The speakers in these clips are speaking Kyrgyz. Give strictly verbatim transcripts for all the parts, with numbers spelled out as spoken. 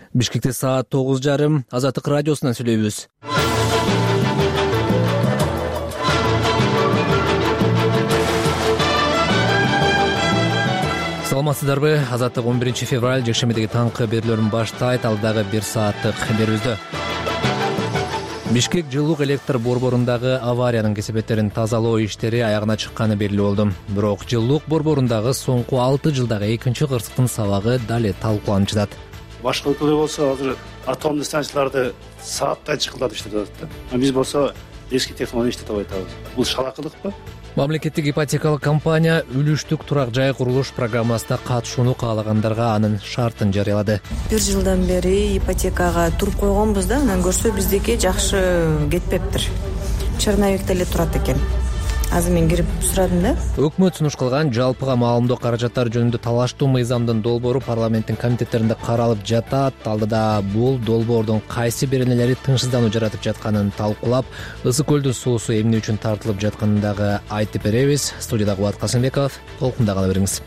Бишкекте саат тогуз жарым. Азаттык радиосунан сүйлөйбүз. Саламатсыздарбы? Азаттык он биринчи февраль жекшембидеги таңкы берүүлөрүн баштайт. Алдагы бир сааттык берүүбүздө Бишкек жылуулук электр борборундагы авариянын кесепеттерин тазалоо иштери аягына чыкканы белгилүү болду. Бирок жылуулук борборундагы соңку алты жылдагы экинчи кырсыктын сабагы дале талкууланып жатат. Башка өлкөлөр болсо азыр атомдуу станцияларды сааттай чыкылдатып иштетип атат да. А биз болсо эски технология иштетип атабыз. Бул шалакылыкпы? Мамлекеттик ипотекалык компания үлүштүк турак жай курулуш программасына катышууну каалагандарга анын шартын жарыялады. Бир жылдан бери ипотекага туруп койгонбуз да, анан көрсө биздики жакшы кетпептир. Черновикте эле турат экен. Азыр мен кирип сурадым да. Өкмөт сунуш кылган жалпыга маалымдоо каражаттары жөнүндө талаштуу мыйзамдын долбоору парламенттин комитеттеринде каралып жатат. Алдыда бул долбоордун кайсы беренелери тынчсыздануу жаратып жатканын талкуулап, Ысык көлдүн суусу эмне үчүн тартылып жатканын дагы айтып беребиз. Студияда Кубат Касымбеков, колкунда кала бериңиз.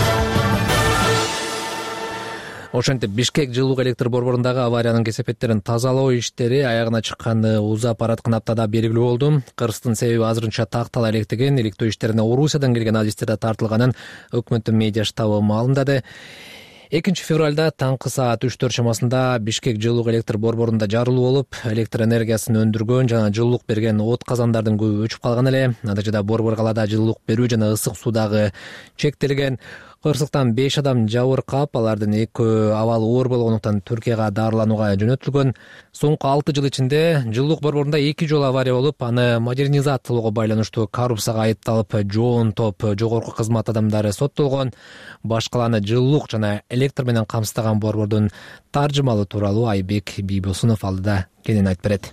Ошентип Бишкек жылуулук электр борборундагы авариянын кесепеттерин тазалоо иштери аягына чыкканы узап бараткан аптада белгилүү болду. Кырсыктын себеби азырынча тактала электеген, иликтөө иштерине Орусиядан келген адистер тартылганын өкмөттүн медиа штабы маалымдады. экинчи февралда таңкы саат үч төрт чамасында Бишкек жылуулук электр борборунда жарылуу болуп, электр энергиясын өндүргөн жана жылуулук берген от казандардын көбү өчүп калган эле. Натыйжада борбор калаада жылуулук берүү жана ысык суудагы чектелген. Кырсыктан беш адам жабыркап, алардын экөө абалы оор болгондуктан Түркияга дарыланууга жөнөтүлгөн. Соңку алты жыл ичинде жылуулук борборунда эки жолу авария болуп, аны модернизациялоого байланыштуу коррупцияга айыпталып, жоон топ жогорку кызмат адамдары соттолгон. Баш каланы жылуулук жана электр менен камсыздаган борбордун таржымалы тууралуу Айбек Бийбосунов алдыда кенен айтып берет.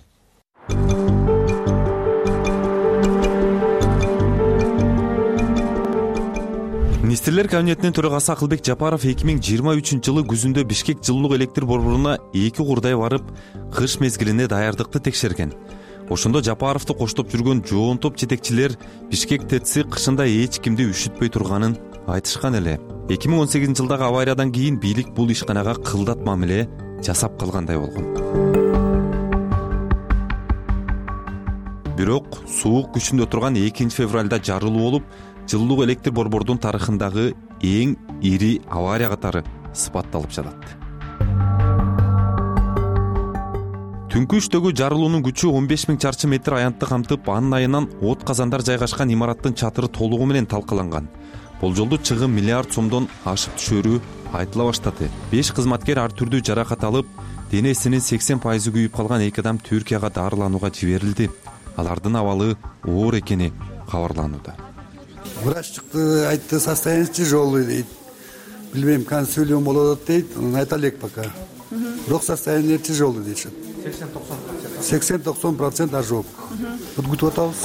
Министрлер кабинетинин төрагасы Акылбек Жапаров эки миң жыйырма үчүнчү жылы күзүндө Бишкек жылуулук электр борборуна эки курдай барып, кыш мезгилине даярдыкты текшерген. Ошондо Жапаровду коштоп жүргөн жоон топ жетекчилер Бишкек ТЭЦи кышында эч кимди үшүтпөй турганын айтышкан эле. эки миң он сегизинчи жылдагы авариядан кийин бийлик бул ишканага кылдат мамиле жасап калгандай болгон. Бирок суук күчүндө турган экинчи февралда жарылуу болуп, жылуулук электр борбордун тарыхындагы эң ири авария катары сыпатталып жатат. Түнкү үчтөгү жарылуунун күчү он беш миң чарчы метр аянтты камтып, анын айынан от казандар жайгашкан имараттын чатыры толугу менен талкаланган. Болжолдуу чыгым миллиард сомдон ашып түшөрү айтыла баштады. беш кызматкер ар түрдүү жаракат алып, денесинин сексен пайызы күйүп калган эки адам Түркияга дарыланууга жиберилди. Алардын абалы оор экени кабарланууда. Врач чыкты, айтты, состояние тяжелый дейт. Билбейм, консилиум болот дейт, айта элек пока. Бирок состояние тяжелый дейт. сексен токсон процент ожог. Вот күтүп атабыз.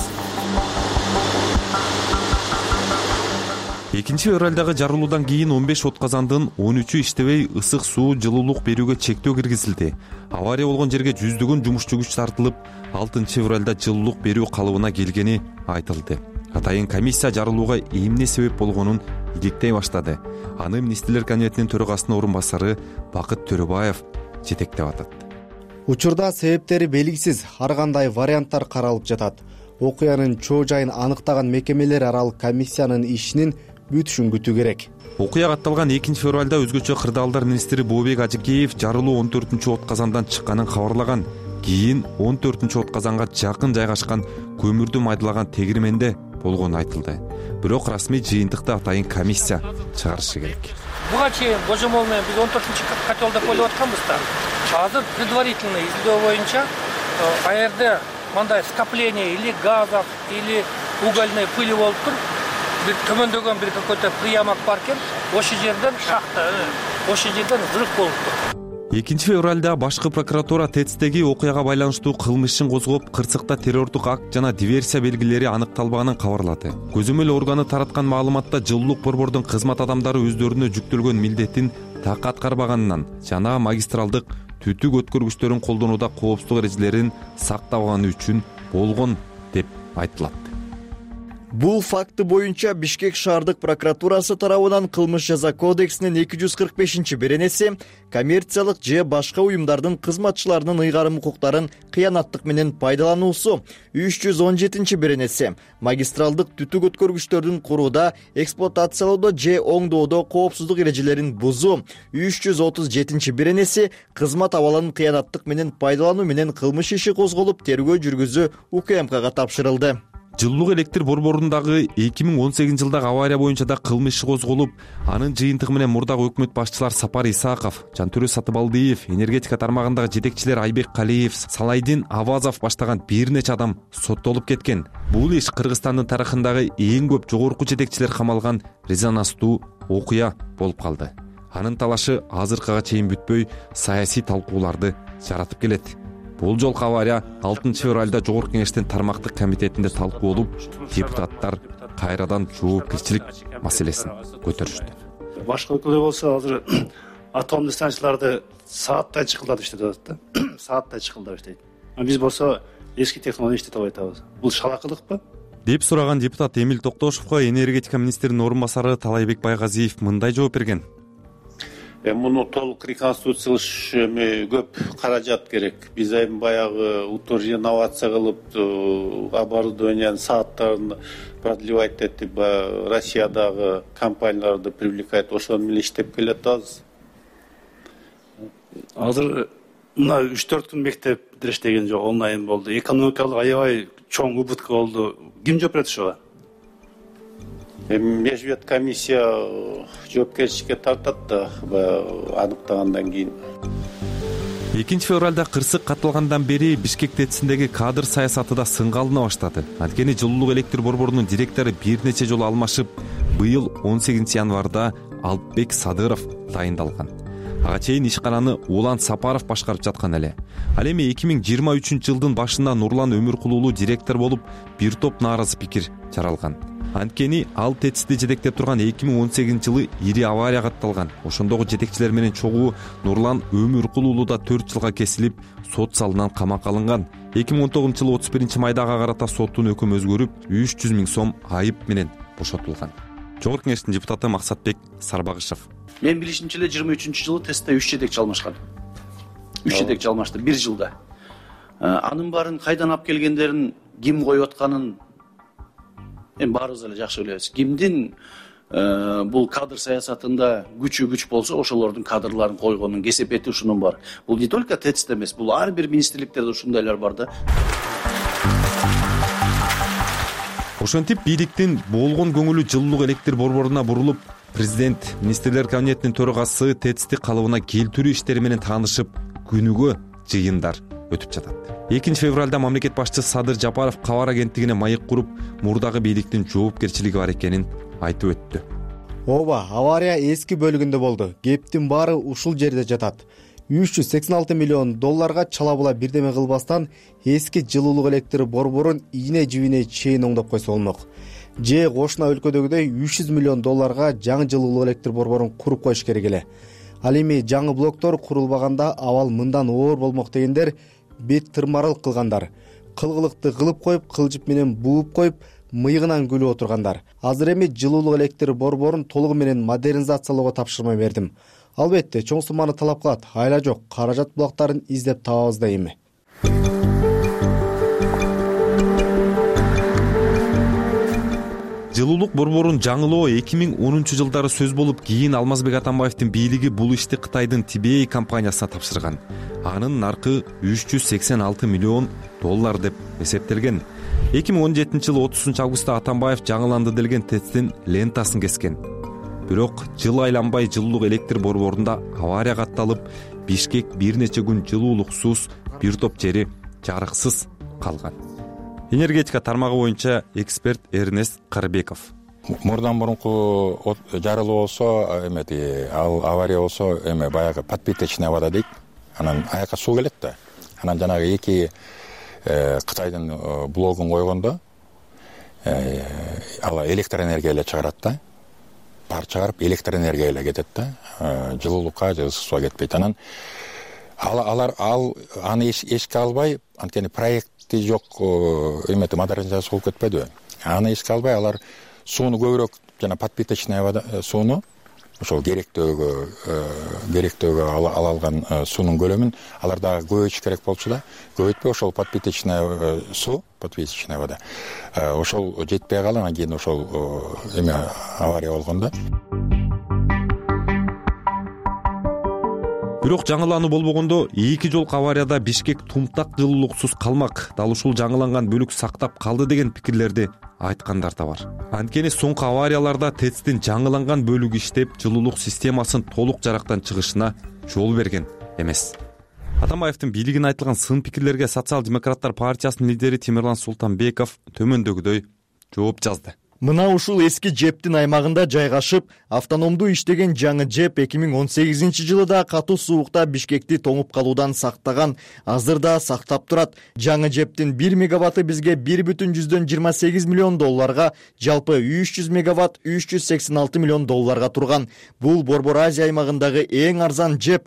экинчи февралдагы жарылуудан кийин он беш от казандын он үчү иштебей, ысык суу, жылуулук берүүгө чектөө киргизилди. Авария болгон жерге жүздөгөн жумушчу күч тартылып, алтынчы февралда жылуулук берүү калыбына келгени айтылды. Атайын комиссия жарылууга эмне себеп болгонун иликтей баштады. Аны Министрлер кабинетинин төрагасынын орун басары Бакыт Төрөбаев жетектеп атат. Учурда себептери белгисиз ар кандай варианттар каралып жатат. Окуянын чоо жайын аныктаган мекемелер аралык комиссиянын ишинин бүтүшүн күтүү керек. Окуя катталган экинчи февралда өзгөчө кырдаалдар министри Бообек Ажыкеев жарылуу он төртүнчү от казандан чыкканын кабарлаган. Кийин он төртүнчү от казанга жакын жайгашкан көмүрдү майдалаган тегирменде болгону айтылды. Бирок расмий жыйынтыкты атайын комиссия чыгарышы керек. Буга чейин божомол менен биз он төртүнчү котелде ойлоп атканбыз да. Азыр предварительный изилдөө боюнча а жерде мындай скопление или газов, или угольной пыли болуп тур. Бир төмөндөгөн бир какой-то приямок бар экен. Ошол жерден шахта, ошол жерден взрыв болуп тур. экинчи февралда башкы прокуратура ТЭЦтеги окуяга байланыштуу кылмыш ишин козгоп, кырсыкта террордук акт жана диверсия белгилери аныкталбаганын кабарлады. Көзөмөл органы тараткан маалыматта жылуулук борбордун кызмат адамдары өздөрүнө жүктөлгөн милдеттин так аткарбаганынан жана магистралдык түтүк өткөргүчтөрүн колдонууда коопсуздук эрежелерин сактабаганы үчүн болгон деп айтылат. Бул факты боюнча Бишкек шаардык прокуратурасы тарабынан кылмыш жаза кодексинин эки жүз кырк бешинчи беренеси коммерциялык же башка уюмдардын кызматчыларынын ыйгарым укуктарын кыянаттык менен пайдалануусу, үч жүз он жетинчи беренеси магистралдык түтүк өткөргүчтөрдүн курууда, эксплуатациялоодо же оңдоодо коопсуздук эрежелерин бузуу, үч жүз отуз жетинчи беренеси кызмат абалын кыянаттык менен пайдалануу менен кылмыш иши козголуп, тергөө жүргүзүү УКМКга тапшырылды. Жылуулук электр борборундагы эки миң он сегизинчи жылдагы авария боюнча да кылмыш иши козголуп, анын жыйынтыгы менен мурдагы өкмөт башчылар Сапар Исаков, Жантөрө Сатыбалдиев, энергетика тармагындагы жетекчилер Айбек Калиев, Салайдин Авазов баштаган бир нече адам соттолуп кеткен. Бул иш Кыргызстандын тарыхындагы эң көп жогорку жетекчилер камалган резонанстуу окуя болуп калды. Анын талашы азыркыга чейин бүтпөй, саясий талкууларды жаратып келет. Бул жолку авария алтынчы февралда Жогорку кеңештин тармактык комитетинде талкуу болуп, депутаттар кайрадан жоопкерчилик маселесин көтөрүштү. Башка өлкөлөр болсо азыр атомдуу станцияларды сааттай чыкылдатып иштетип атат да. Сааттай чыкылдап иштейт. Биз болсо эски технология иштетип атабыз. Бул шалакылыкпы? деп сураган депутат Эмил Токтошовго энергетика министринин орун басары Талайбек Байгазиев мындай жооп берген. Муну толук реконструкциялаш эми көп каражат керек. Биз эми баягы утур инновация кылып, оборудованиянын сааттарын продлевать этип, Россиядагы компанияларды привлекать, ошону менен иштеп келатабыз. Азыр мына үч төрт күн мектеп иштеген жок, онлайн болду. Экономикалык аябай чоң убытка болду. Ким жооп берет ошого? Межвет комиссия жоопкерчиликке тартат да, аныктагандан кийин. экинчи февралда кырсык катылгандан бери Бишкек ТЭЦиндеги кадр саясаты да сынга алына баштады. Анткени жылуулук электр борборунун директору бир нече жолу алмашып, быйыл он сегизинчи январда Алпбек Садыров дайындалган. Ага чейин ишкананы Улан Сапаров башкарып жаткан эле. Ал эми эки миң жыйырма үчүнчү жылдын башында Нурлан Өмүркулуулу директор болуп, бир топ нааразы пикир жаралган. Анткени ал ТЭЦти жетектеп турган эки миң он сегизинчи жылы ири авария катталган. Ошондогу жетекчилер менен чогуу Нурлан Өмүркулуулу да төрт жылга кесилип, сот залынан камакка алынган. эки миң он тогузунчу жылы отуз биринчи майда ага карата соттун өкүмү өзгөрүп, үч жүз миң сом айып менен бошотулган. Жогорку кеңештин депутаты Максатбек Сарбагышев. Мен билишимче эле жыйырма үчүнчү жылы ТЭЦте үч жетекчи алмашкан. үч жетекчи алмашты бир жылда. Анын баарын кайдан алып келгендерин, ким коюп атканын эми баарыбыз эле жакшы билебиз. Кимдин бул кадр саясатында күчү күч болсо, ошолордун кадрларын койгонун кесепети ушунун бар. Бул не только ТЭЦте эмес, бул ар бир министрликтерде ушундайлар бар да. Ошентип бийликтин болгон көңүлү жылуулук электр борборуна бурулуп, президент министрлер кабинетинин төрагасы ТЭЦти калыбына келтирүү иштери менен таанышып, күнүгө жыйындар өтүп жатат. экинчи февралда мамлекет башчысы Садыр Жапаров кабар агенттигине майык куруп, мурдагы бийликтин жоопкерчилиги бар экенин айтып өттү. Ооба, авария эски бөлүгүндө болду. Кептин баары ушул жерде жатат. үч жүз сексен алты миллион долларга чала була бирдеме кылбастан эски жылуулук электр борборун ийне жибине чейин оңдоп койсо болмок. Же кошуна өлкөдөгүдөй үч жүз миллион долларга жаңы жылуулук электр борборун куруп коюш керек эле. Ал эми жаңы блоктор курулбаганда абал мындан оор болмок дегендер бет тырмарылык кылгандар. Кылгылыкты кылып коюп, кылжып менен бууп коюп, мыйыгынан күлүп отургандар. Азыр эми жылуулук электр борборун толугу менен модернизациялоого тапшырма бердим. Албетте, чоң сумманы талап кылат. Айла жок, каражат булактарын издеп табабыз да эми. Жылуулук борборун жаңылоо эки миң онунчу жылдары сөз болуп, кийин Алмазбек Атамбаевдин бийлиги бул ишти Кытайдын Тибей компаниясына тапшырган. Анын наркы үч жүз сексен алты миллион доллар деп эсептелген. эки миң он жетинчи жылы отузунчу августта Атамбаев жаңыланды делген ТЭЦтин лентасын кескен. Бирок жыл айланбай жылуулук электр борборунда авария катталып, Бишкек бир нече күн жылуулуксуз, бир топ жери жарыксыз калган. Энергетика тармагы боюнча эксперт Эрнест Карбеков. Мурдан мурунку жарылуу болсо, эмети ал авария болсо, эме баягы подпиточная вода дейт. Анан аякка суу келет да. Анан жанагы эки Кытайдын блогун койгондо ала электр энергия эле чыгарат да. Пар чыгарып электр энергия эле кетет да. Жылуулукка же ысык сууга кетпейт. Анан алар ал аны эшикке албай, анткени проект жок эмети модернизация болуп кетпедиби? аны эске албай алар сууну көбүрөөк жана подпиточный вода сууну ошол керектөөгө керектөөгө ала алган суунун көлөмүн алар дагы көбөйтүш керек болчу да, көбөйтпөй ошол подпиточный суу, подпиточный вода ошол жетпей калып анан кийин ошол эме авария болгон да. Бирок жаңылануу болбогондо эки жолку аварияда Бишкек тумтак жылуулуксуз калмак, дал ушул жаңыланган бөлүк сактап калды деген пикирлерди айткандар да бар. Анткени соңку аварияларда ТЭЦтин жаңыланган бөлүгү иштеп, жылуулук системасын толук жарактан чыгышына жол берген эмес. Атамбаевдин бийлигине айтылган сын пикирлерге Социал-демократтар партиясынын лидери Темирлан Султанбеков төмөндөгүдөй жооп жазды. Мына ушул эски ЖЭПтин аймагында жайгашып, автономдуу иштеген жаңы ЖЭП эки миң он сегизинчи жылыда катуу суукта Бишкекти тоңуп калуудан сактаган, азыр да сактап турат. Жаңы ЖЭПтин бир мегаватты бизге бир бүтүн жүздөн жыйырма сегиз миллион долларга, жалпы үч жүз мегаватт үч жүз сексен алты миллион долларга турган. Бул Борбор Азия аймагындагы эң арзан ЖЭП.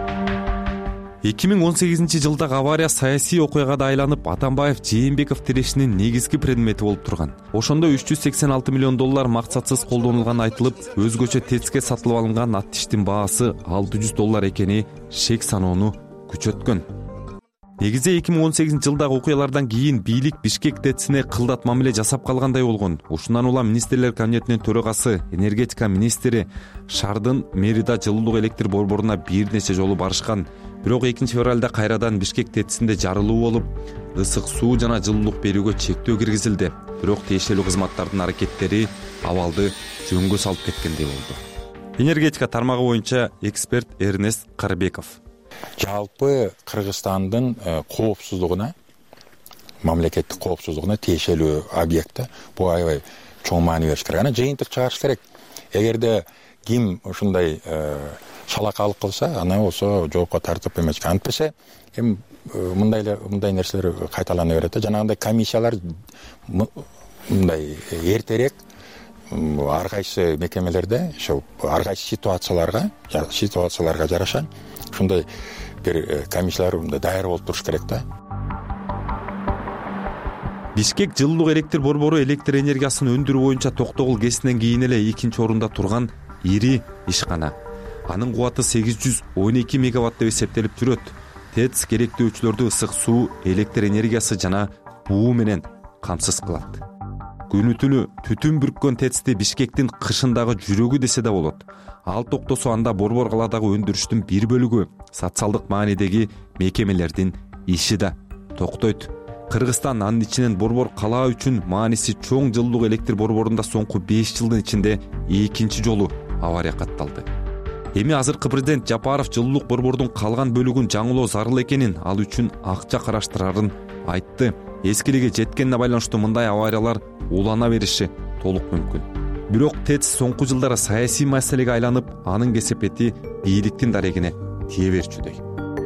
эки миң он сегизинчи жылдагы авария саясий окуяга айланып, Атамбаев Жээнбеков тирешинин негизги предмети болуп турган. Ошондо үч жүз сексен алты миллион доллар максатсыз колдонулганы айтылып, өзгөчө ТЭЦке сатылып алынган аттиштин баасы алты жүз доллар экени шек саноону күчөткөн. Негизи эки миң он сегизинчи жылдагы окуялардан кийин бийлик Бишкек ТЭЦине кылдат мамиле жасап калгандай болгон. Ушундан улам министрлер кабинетинин төрагасы, энергетика министри шаардын мэрида жылуулук электр борборуна бир нече жолу барышкан. Бирок экинчи февралда кайрадан Бишкек ТЭЦинде жарылуу болуп, ысык суу жана жылуулук берүүгө чектөө киргизилди. Бирок тиешелүү кызматтардын аракеттери абалды жөнгө салып кеткендей болду. Энергетика тармагы боюнча эксперт Эрнест Карбеков. Жалпы Кыргызстандын коопсуздугуна, мамлекеттик коопсуздугуна тиешелүү объект бул аябай чоң маани бериш керек. Аны жыйынтык чыгарыш керек. Эгерде ким ушундай шалакалык кылса, аны болсо жоопко тартып эмес. Антпесе эми мындай эле мындай нерселер кайталана берет да. Жанагындай комиссиялар мындай эртерээк ар кайсы мекемелерде ошол ар кайсы ситуацияларга, ситуацияларга жараша ушундай бир комиссиялар мындай даяр болуп туруш керек да. Бишкек жылуулук электр борбору электр энергиясын өндүрүү боюнча Токтогул КЭСинен кийин эле экинчи орунда турган ири ишкана. Анын кубаты сегиз жүз он эки мегаватт деп эсептелип жүрөт. ТЭЦ керектөөчүлөрдү ысык суу, электр энергиясы жана буу менен камсыз кылат. Күнү-түнү түтүн бүрккөн ТЭЦти Бишкектин кышындагы жүрөгү десе да болот. Ал токтосо анда борбор калаадагы өндүрүштүн бир бөлүгү, социалдык маанидеги мекемелердин иши да токтойт. Кыргызстан анын ичинен борбор кала үчүн мааниси чоң жылуулук электр борборунда соңку беш жылдын ичинде экинчи жолу авария катталды. Эми азыркы президент Жапаров жылуулук борбордун калган бөлүгүн жаңылоо зарыл экенин, ал үчүн акча караштырарын айтты. Эскилиги жеткенине байланыштуу мындай авариялар улана бериши толук мүмкүн. Бирок ТЭЦ соңку жылдары саясий маселеге айланып, анын кесепети бийликтин дарегине тие берчүдөй.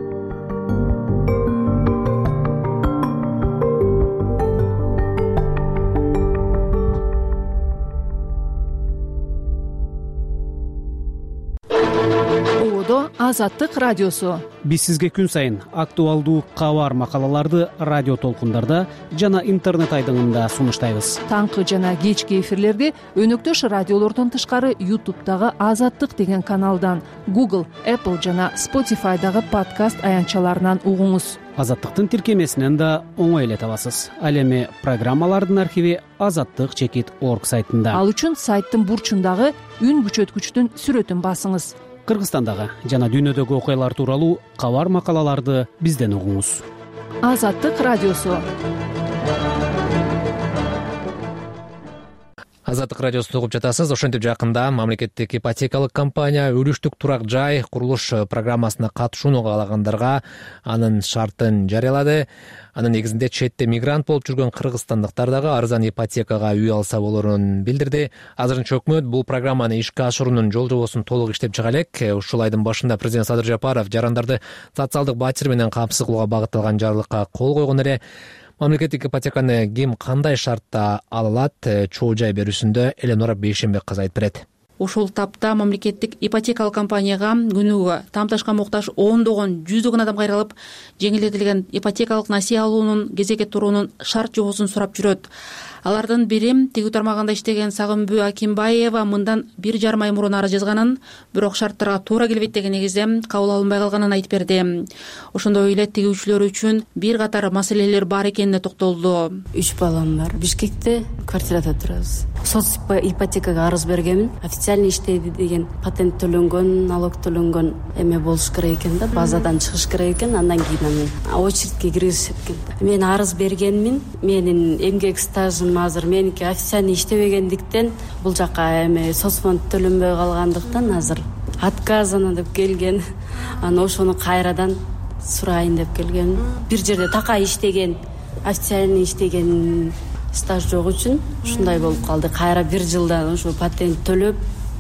Азаттык радиосу. Биз сизге күн сайын актуалдуу кабар макалаларды радио толкундарда жана интернет айдыңында сунуштайбыз. Таңкы жана кечки эфирлерди өнөктөш радиолордон тышкары YouTube'дагы Азаттык деген каналдан, Google, Apple жана Spotify'дагы подкаст аянтчаларынан угуңуз. Азаттыктын тиркемесинен да оңой эле табасыз. Ал эми программалардын архиви азаттык чекит орг сайтында. Ал үчүн сайттын бурчундагы үн күчөткүчтүн сүрөтүн басыңыз. Кыргызстандагы жана дүйнөдөгү окуялар тууралуу кабар макалаларды бизден угуңуз. Азаттык радиосу. Азаттык радиосун угуп жатасыз. Ошентип жакында мамлекеттик ипотекалык компания үлүштүк турак жай курулуш программасына катышууну каалагандарга анын шартын жарыялады. Анын негизинде четте мигрант болуп жүргөн кыргызстандыктар дагы арзан ипотекага үй алса болорун билдирди. Азырынча өкмөт бул программаны ишке ашыруунун жол жобосун толук иштеп чыга элек. Ушул айдын башында президент Садыр Жапаров жарандарды социалдык батир менен камсыз кылууга багытталган жарлыкка кол койгон эле. Мамлекеттик ипотеканы ким кандай шартта ала алат, чоо жай берүүсүндө Эленора Бейшенбек кызы айтып берет. Ошол тапта мамлекеттик ипотекалык компанияга күнүгө тамташка муктаж ондогон, жүздөгөн адам кайрылып, жеңилдетилген ипотекалык насие алуунун, кезекке туруунун шарт жобосун сурап жүрөт. Алардын бири тигүү тармагында иштеген Сагынбүү Акимбаева мындан бир жарым ай мурун арыз жазганын, бирок шарттарга туура келбейт деген негизде кабыл алынбай калганын айтып берди. Ошондой эле тигүүчүлөр үчүн бир катар маселелер бар экенине токтолду. Үч балам бар. Бишкекте квартирада турабыз. Соц ипотекага арыз бергенмин. Официальный иштейди деген патент төлөнгөн, налог төлөнгөн эме болуш керек экен да, базадан чыгыш керек экен, андан кийин анан очередке киргизишет экен. Мен арыз бергенмин. Менин эмгек стажым азыр меники официальный иштебегендиктен бул жака эме соцфонд төлөнбөй калгандыктан азыр отказано деп келген. Анан ошону кайрадан сурайын деп келген. Бир жерде такай иштеген, официальный иштеген стаж жок үчүн ушундай болуп калды. Кайра бир жылдан ошо патент төлөп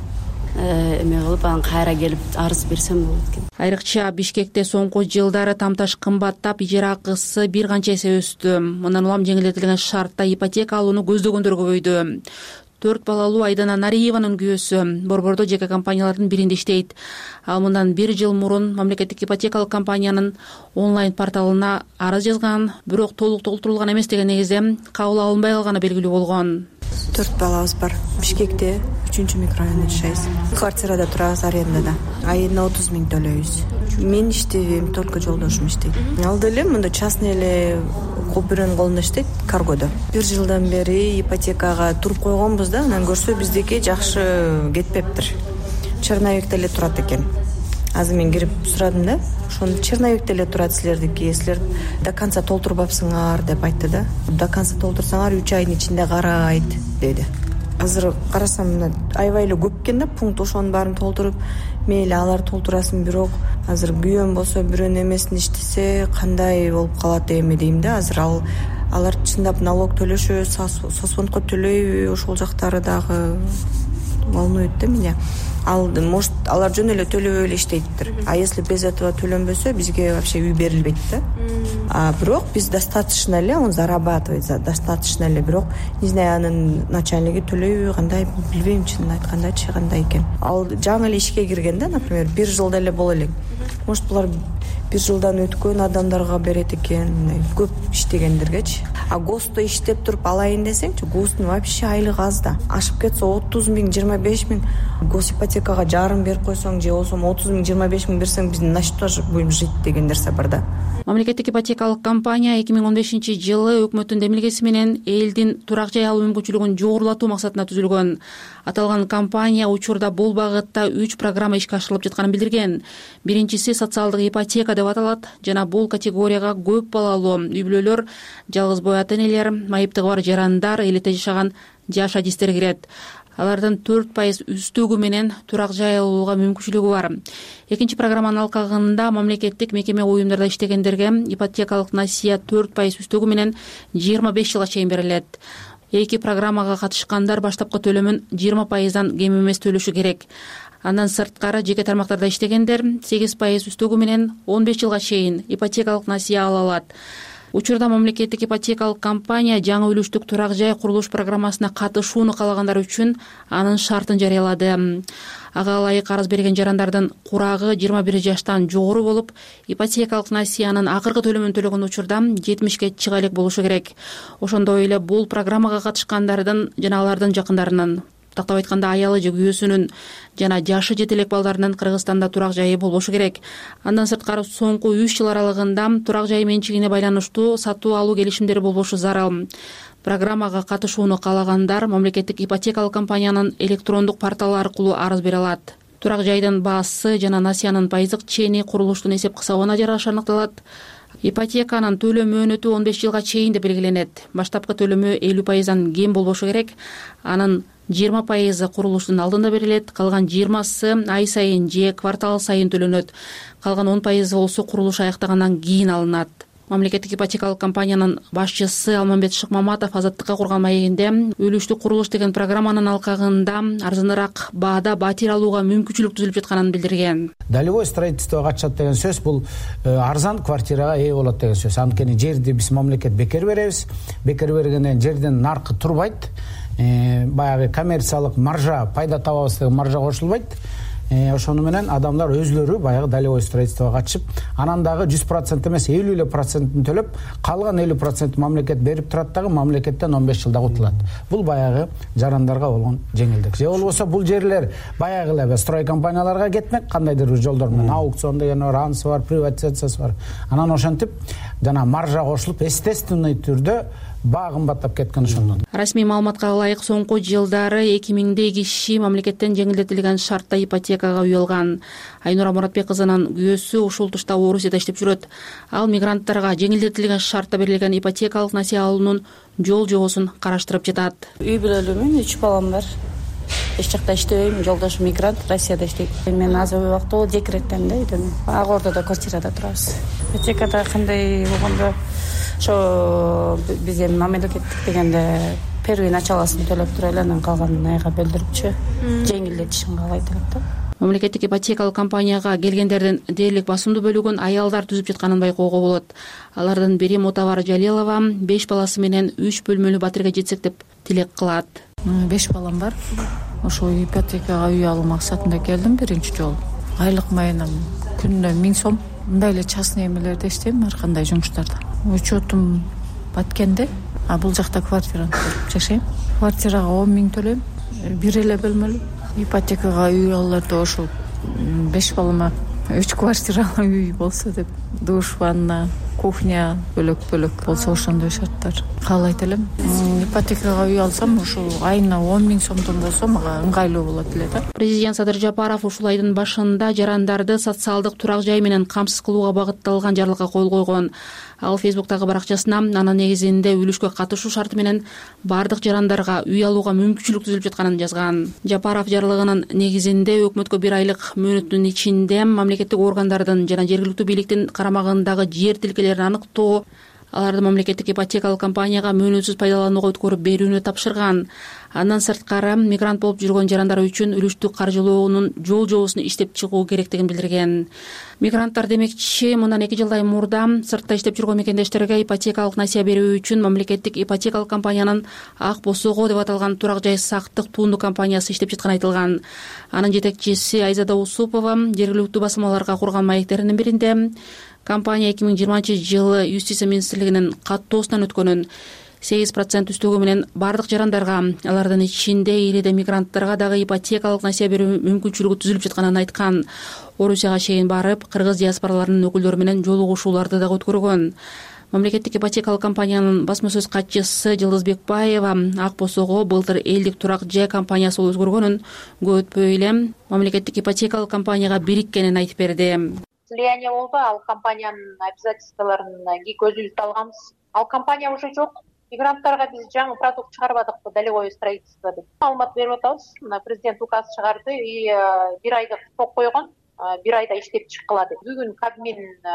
эме кылып анан кайра келип арыз берсем болот экен. Айрыкча Бишкекте соңку жылдары тамташ кымбаттап, ижара акысы бир канча эсе өстү. Мындан улам жеңилдетилген шартта ипотека алууну көздөгөндөр көбөйдү. Төрт балалуу Айдана Нариеванын күйөөсү Борбордо жеке компаниялардын биринде иштейт. Ал мындан бир жыл мурун мамлекеттик ипотекалык компаниянын онлайн порталына арыз жазган, бирок толук толтурулган эмес деген негизде кабыл алынбай калганы белгилүү болгон. Төрт балабыз бар. Бишкекте үчүнчү микрорайондо жашайбыз. Квартирада турабыз, арендада. Айына отуз миң төлөйбүз. Мен иштебейм, только жолдошум иштейт. Ал деле мында частный эле бирөөнүн колунда иштейт, каргодо. Бир жылдан бери ипотекага туруп койгонбуз да, анан көрсө биздики жакшы кетпептир. Черновикте эле турат экен. Азыр мен кирип сурадым да, ошону черновикте эле турат силердики, силер до конца толтурбапсыңар деп айтты да. До конца толтурсаңар үч айдын ичинде карайт деди. Азыр карасам мына аябай эле көп экен да, пункт ошонун баарын толтуруп, мейли алар толтурасын, бирок азыр күйөөм болсо бирөөнүн эмесин иштесе кандай болуп калат эми дейм да. Азыр ал алар чындап налог төлөшөбү, соцфондко төлөйбү, ошол жактары дагы волнует да меня. Ал может алар жөн эле төлөбөй эле иштейттир. А если без этого төлөнбөсө бизге вообще үй берилбейт да. А бирок биз достаточно эле, он зарабатывает достаточно эле, бирок не знаю, анын начальниги төлөйбү, кандай билбейм, чынын айткандачы кандай экен. Ал жаңы эле ишке кирген да, например, бир жылда эле боло элек. Может булар бир жылдан өткөн адамдарга берет экен, көп иштегендергечи. А ГОСТо иштеп туруп алайын десеңчи, ГОСТун вообще айлыгы аз да. Ашып кетсе отуз миң, жыйырма беш миң, госипотекага жарым берип койсоң же болсо отуз миң, жыйырма беш миң берсең биз на что же будем жить деген нерсе бар да. Мамлекеттик ипотекалык компания эки миң он бешинчи жылы өкмөттүн демилгеси менен элдин турак жай алуу мүмкүнчүлүгүн жогорулатуу максатында түзүлгөн. Аталган компания учурда бул багытта үч программа ишке ашырылып жатканын билдирген. Биринчиси социалдык ипотека деп аталат жана бул категорияга көп балалуу үй бүлөлөр, жалгыз бой ата энелер, майыптыгы бар жарандар, элете жашаган жаш адистер кирет. Алардын төрт пайыз үстөгү менен турак жай алууга мүмкүнчүлүгү бар. Экинчи программанын алкагында мамлекеттик мекеме уюмдарда иштегендерге ипотекалык насыя төрт пайыз үстөгү менен жыйырма беш жылга чейин берилет. Эки программага катышкандар баштапкы төлөмүн жыйырма пайыздан кем эмес төлөшү керек. Андан сырткары жеке тармактарда иштегендер сегиз пайыз үстөгү менен он беш жылга чейин ипотекалык насыя ала алат. Учурда мамлекеттик ипотекалык компания жаңы үлүштүк турак жай курулуш программасына катышууну каалагандар үчүн анын шартын жарыялады. Ага ылайык арыз берген жарандардын курагы жыйырма бир жаштан жогору болуп, ипотекалык насыянын акыркы төлөмүн төлөгөн учурда жетимишке чыга элек болушу керек. Ошондой эле бул программага катышкандардын жана алардын жакындарынын, тактап айтканда аялы же күйөөсүнүн жана жашы жете элек балдарынын Кыргызстанда турак жайы болбошу керек. Андан сырткары соңку үч жыл аралыгында турак жай менчигине байланыштуу сатуу алуу келишимдери болбошу зарыл. Программага катышууну каалагандар мамлекеттик ипотекалык компаниянын электрондук порталы аркылуу арыз бере алат. Турак жайдын баасы жана насыянын пайыздык чени курулуштун эсеп кысабына жараша аныкталат. Ипотеканын төлөм мөөнөтү он беш жылга чейин деп белгиленет. Баштапкы төлөмү элүү пайыздан кем болбошу керек. Анын жыйырма пайызы курулуштун алдында берилет, калган жыйырмасы ай сайын же квартал сайын төлөнөт. Калган он пайызы болсо курулуш аяктагандан кийин алынат. Мамлекеттик ипотекалык компаниянын башчысы Алмамбет Шыкмаматов Азаттыкка курган маегинде үлүштүк курулуш деген программанын алкагында арзаныраак баада батир алууга мүмкүнчүлүк түзүлүп жатканын билдирген. Долевое строительствого катышат деген сөз бул арзан квартирага ээ болот деген сөз. Анткени жерди биз мамлекет бекер беребиз. Бекер бергенден жердин наркы турбайт. Баягы коммерциялык маржа, пайда табабыз деген маржа кошулбайт. ошону менен адамдар өзлөрү баягы долевой строительствого катышып, анан дагы жүз процент эмес элүү эле процентин төлөп, калган элүү процент мамлекет берип турат, дагы мамлекеттен он беш жылда утулат. Бул баягы жарандарга болгон жеңилдик. Же болбосо бул жерлер баягы эле строй компанияларга кетмек, кандайдыр бир жолдор менен аукцион деген бар, анысы бар, приватизациясы бар. Анан ошентип жана маржа кошулуп, естественный түрдө баа кымбаттап кеткен ошондон. Расмий маалыматка ылайык соңку жылдары эки миңдей киши мамлекеттен жеңилдетилген шартта ипотекага үй алган. Айнура Муратбек кызынын күйөөсү ушул тушта Орусияда иштеп жүрөт. Ал мигранттарга жеңилдетилген шартта берилген ипотекалык насие алуунун жол жобосун караштырып жатат. Үй бүлөлүүмүн, үч балам бар. Эч жакта иштебейм, жолдошум мигрант, Россияда иштейт. Мен азыр убакта ол декреттемин да, үйдөн. Ак Ордодо квартирада турабыз. Ипотекада кандай болгондо ошо биз эми мамлекеттик дегенде первый началосын төлөп туруп эле, анан калганын айга бөлдүрүпчү жеңилдетишин каалайт элек да. Мамлекеттик ипотекалык компанияга келгендердин дээрлик басымдуу бөлүгүн аялдар түзүп жатканын байкоого болот. Алардын бири Мутавар Жалилова беш баласы менен үч бөлмөлүү батирге жетсек деп тилек кылат. Беш балам бар. Ошол ипотекага үй алуу максатында келдим биринчи жолу. Айлык майынан күнүнө миң сом. Мындай эле частный эмелерде иштейм, ар кандай жумуштарда. Учетум Баткенде, а бул жакта квартирада жашайм. Квартирага он миң төлөйм, бир эле бөлмөлүү. Ипотекага үй аларды ошол беш балама үч квартиралуу үй болсо деп, душ, ванна, кухня бөлөк-бөлөк болсо ошондой шарттар каалайт элем. Ипотекага үй алсам, ушул айына он миң сомдон болсо мага ыңгайлуу болот эле да. Президент Садыр Жапаров ушул айдын башында жарандарды социалдык турак жай менен камсыз кылууга багытталган жарлыкка кол койгон. Ал Фейсбуктагы баракчасына анын негизинде үлүшкө катышуу шарты менен бардык жарандарга үй алууга мүмкүнчүлүк түзүлүп жатканын жазган. Жапаров жарлыгынын негизинде өкмөткө бир айлык мөөнөттүн ичинде мамлекеттик органдардын жана жергиликтүү бийликтин карамагындагы жер тилкелерин аныктоо, аларды мамлекеттик ипотекалык компанияга мөөнөтсүз пайдаланууга өткөрүп берүүнү тапшырган. Андан сырткары мигрант болуп жүргөн жарандар үчүн үлүштүк каржылоонун жол жобосун иштеп чыгуу керектигин билдирген. Мигранттар демекчи мындан эки жылдай мурда сыртта иштеп жүргөн мекендештерге ипотекалык насие берүү үчүн мамлекеттик ипотекалык компаниянын Ак Босого деп аталган турак жай сактык туунду компаниясы иштеп жатканы айтылган. Анын жетекчиси Айзада Усупова жергиликтүү басмаларга курган маектеринин биринде компания эки миң жыйырманчы жылы Юстиция министрлигинин каттоосунан өткөнүн, сегиз процент үстөгү менен бардык жарандарга, алардын ичинде элиде мигранттарга дагы ипотекалык насие берүү мүмкүнчүлүгү түзүлүп жатканын айткан. Орусияга чейин барып, кыргыз диаспораларынын өкүлдөрү менен жолугушууларды дагы өткөргөн. Мамлекеттик ипотекалык компаниянын басма сөз катчысы Жылдыз Бекбаева Ак Босого былтыр элдик турак жай компаниясы болуп өзгөргөнүн, көп өтпөй эле мамлекеттик ипотекалык компанияга бириккенин айтып берди. Влияние болду, ал компаниянын обязательстволорун көзүбүздү алганбыз. Ал компания уже жок. Мигранттарга биз жаңы продукт чыгарбадык, долевое строительство деп. Маалымат берип атабыз. Мына президент указ чыгарды и бир айда срок койгон, бир айда иштеп чыккыла деп. Бүгүн Кабмин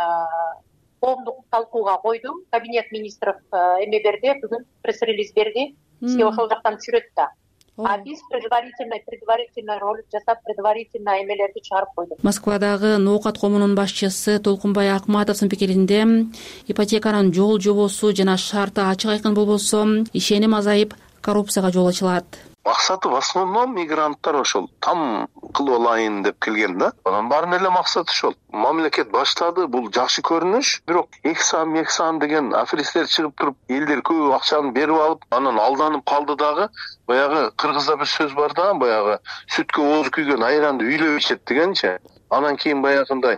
коомдук талкууга койду. Кабинет министров эме берди, бүгүн пресс-релиз берди. Бизге ошол жактан түшүрөт да. А биз предварительно предварительно ролик жасап, предварительно эмелерди чыгарып койдук. Москвадагы Ноокат комунунун башчысы Толкунбай Акматовдун пикиринде ипотеканын жол жобосу жана шарты ачык айкын болбосо ишеним азайып, коррупцияга жол ачылат. Максаты в основном мигранттар ошол там кылып алайын деп келген да. Анан баарынын эле максаты ошол. Мамлекет баштады, бул жакшы көрүнүш, бирок эки сан, эки сан деген аферисттер чыгып туруп, элдер көп акчаны берип алып, анан алданып калды дагы. Баягы кыргызда бир сөз бар да, баягы сүткө ооз күйгөн айранды үйлөп ичет дегенчи. Анан кийин баягындай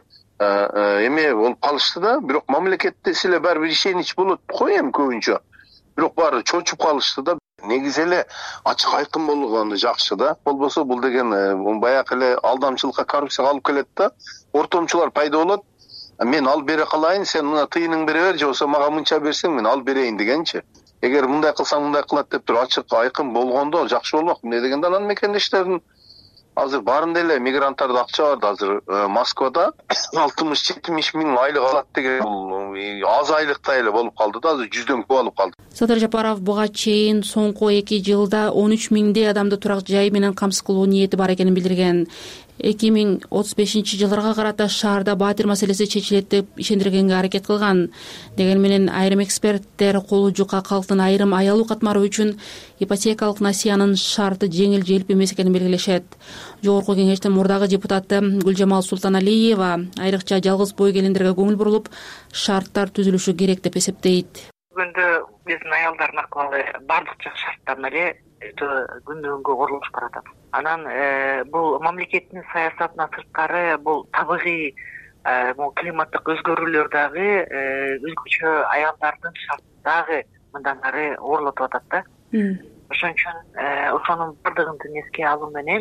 эме болуп калышты да, бирок мамлекетте силе баары бир ишенич болот го эми көбүнчө. Бирок баары чочуп калышты да. Негизи эле ачык айкын болгону жакшы да. Болбосо бул деген баягы эле алдамчылыкка, коррупцияга алып келет да. Ортомчулар пайда болот. Мен алып бере калайын, сен мына тыйының бере бер, же болбосо мага мынча берсең мен алып берейин дегенчи. Эгер мындай кылсаң мындай кылат деп туруп ачык айкын болгондо жакшы болмок. Эмне дегенде анан мекендештердин азыр баарында эле мигранттарда акча бар да. Азыр Москвада алтымыш жетимиш миң айлык алат деген бул аз айлыктай эле болуп калды да, азыр жүздөн көп алып калды. Садыр Жапаров буга чейин соңку эки жылда он үч миңдей адамды турак жай менен камсыз кылуу ниети бар экенин билдирген. эки миң отуз бешинчи жылдарга карата шаарда баатыр маселеси чечилет деп ишендиргенге аракет кылган. Дегени менен айрым эксперттер колу жука калктын айрым аялуу катмары үчүн ипотекалык насыянын шарты жеңил желпи эмес экенин белгилешет. Жогорку кеңештин мурдагы депутаты Гүлжамал Султаналиева айрыкча жалгыз бой келиндерге көңүл бурулуп, шарттар түзүлүшү керек деп эсептейт. Бүгүндө биздин аялдардын акыбалы бардык жак шарттан эле күндөн күнгө орулуп баратат. Анан бул мамлекеттин саясатынан сырткары бул табигый климаттык өзгөрүүлөр дагы өзгөчө аялдардын шарты дагы мындан ары орулуп атат да. Ошон үчүн ошонун бардыгын эске алуу менен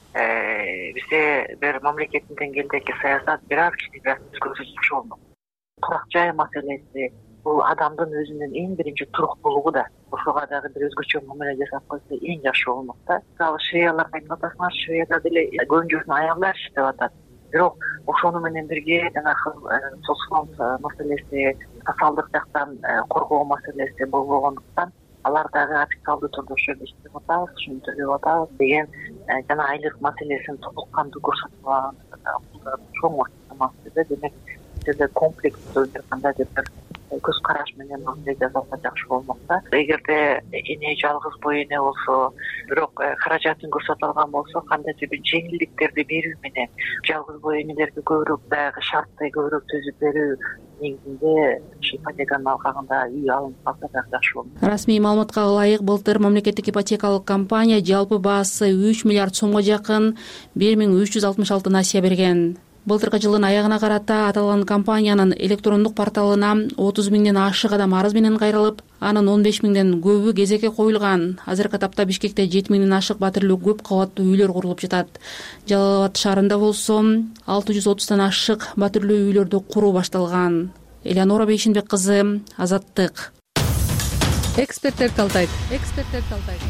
бизде бир мамлекеттин деңгээлдеги саясат бир аз кичине өзгөрүлүшү болмок. Турак жай маселеси бул адамдын өзүнүн эң биринчи туруктуулугу да. Ошого дагы бир өзгөчө мамиле жасап койсо эң жакшы болмок да. Мисалы Швеяларга айтып атасыңар, Шведияда деле көбүнчөсүнүн аялдар иштеп атат. Бирок ошону менен бирге жанагы социалдык маселеси, социалдык жактан коргоо маселеси болбогондуктан алар дагы официалдуу түрдө ошол иштеп атабыз, ушуну төлөп атабыз деген жана айлык маселесин толук кандуу көрсөтүп чоң маселе. Демек бизде комплекстүү бир кандайдыр бир көз караш менен мамиле жасалса жакшы болмок да. Эгерде эне жалгыз бой эне болсо, бирок каражатын көрсөтө алган болсо, кандайдыр бир жеңилдиктерди берүү менен жалгыз бой энелерге көбүрөөк дагы шартты көбүрөөк түзүп берүү негизинде ипотеканын алкагында үй алынып калса дагы жакшы болмок. Расмий маалыматка ылайык, былтыр мамлекеттик ипотекалык компания жалпы баасы үч миллиард сомго жакын бир миң үч жүз алтымыш алты насыя берген. Былтыркы жылдын аягына карата аталган компаниянын электрондук порталына отуз миңден ашык адам арыз менен кайрылып, анын он беш миңден көбү кезекке коюлган. Азыркы тапта Бишкекте жети миңден ашык батирлүү көп кабаттуу үйлөр курулуп жатат. Жалал Абад шаарында болсо алты жүз отуздан ашык батирлүү үйлөрдү куруу башталган. Элеонора Бейшинбек кызы, Азаттык. Эксперттер талдайт. Эксперттер талдайт.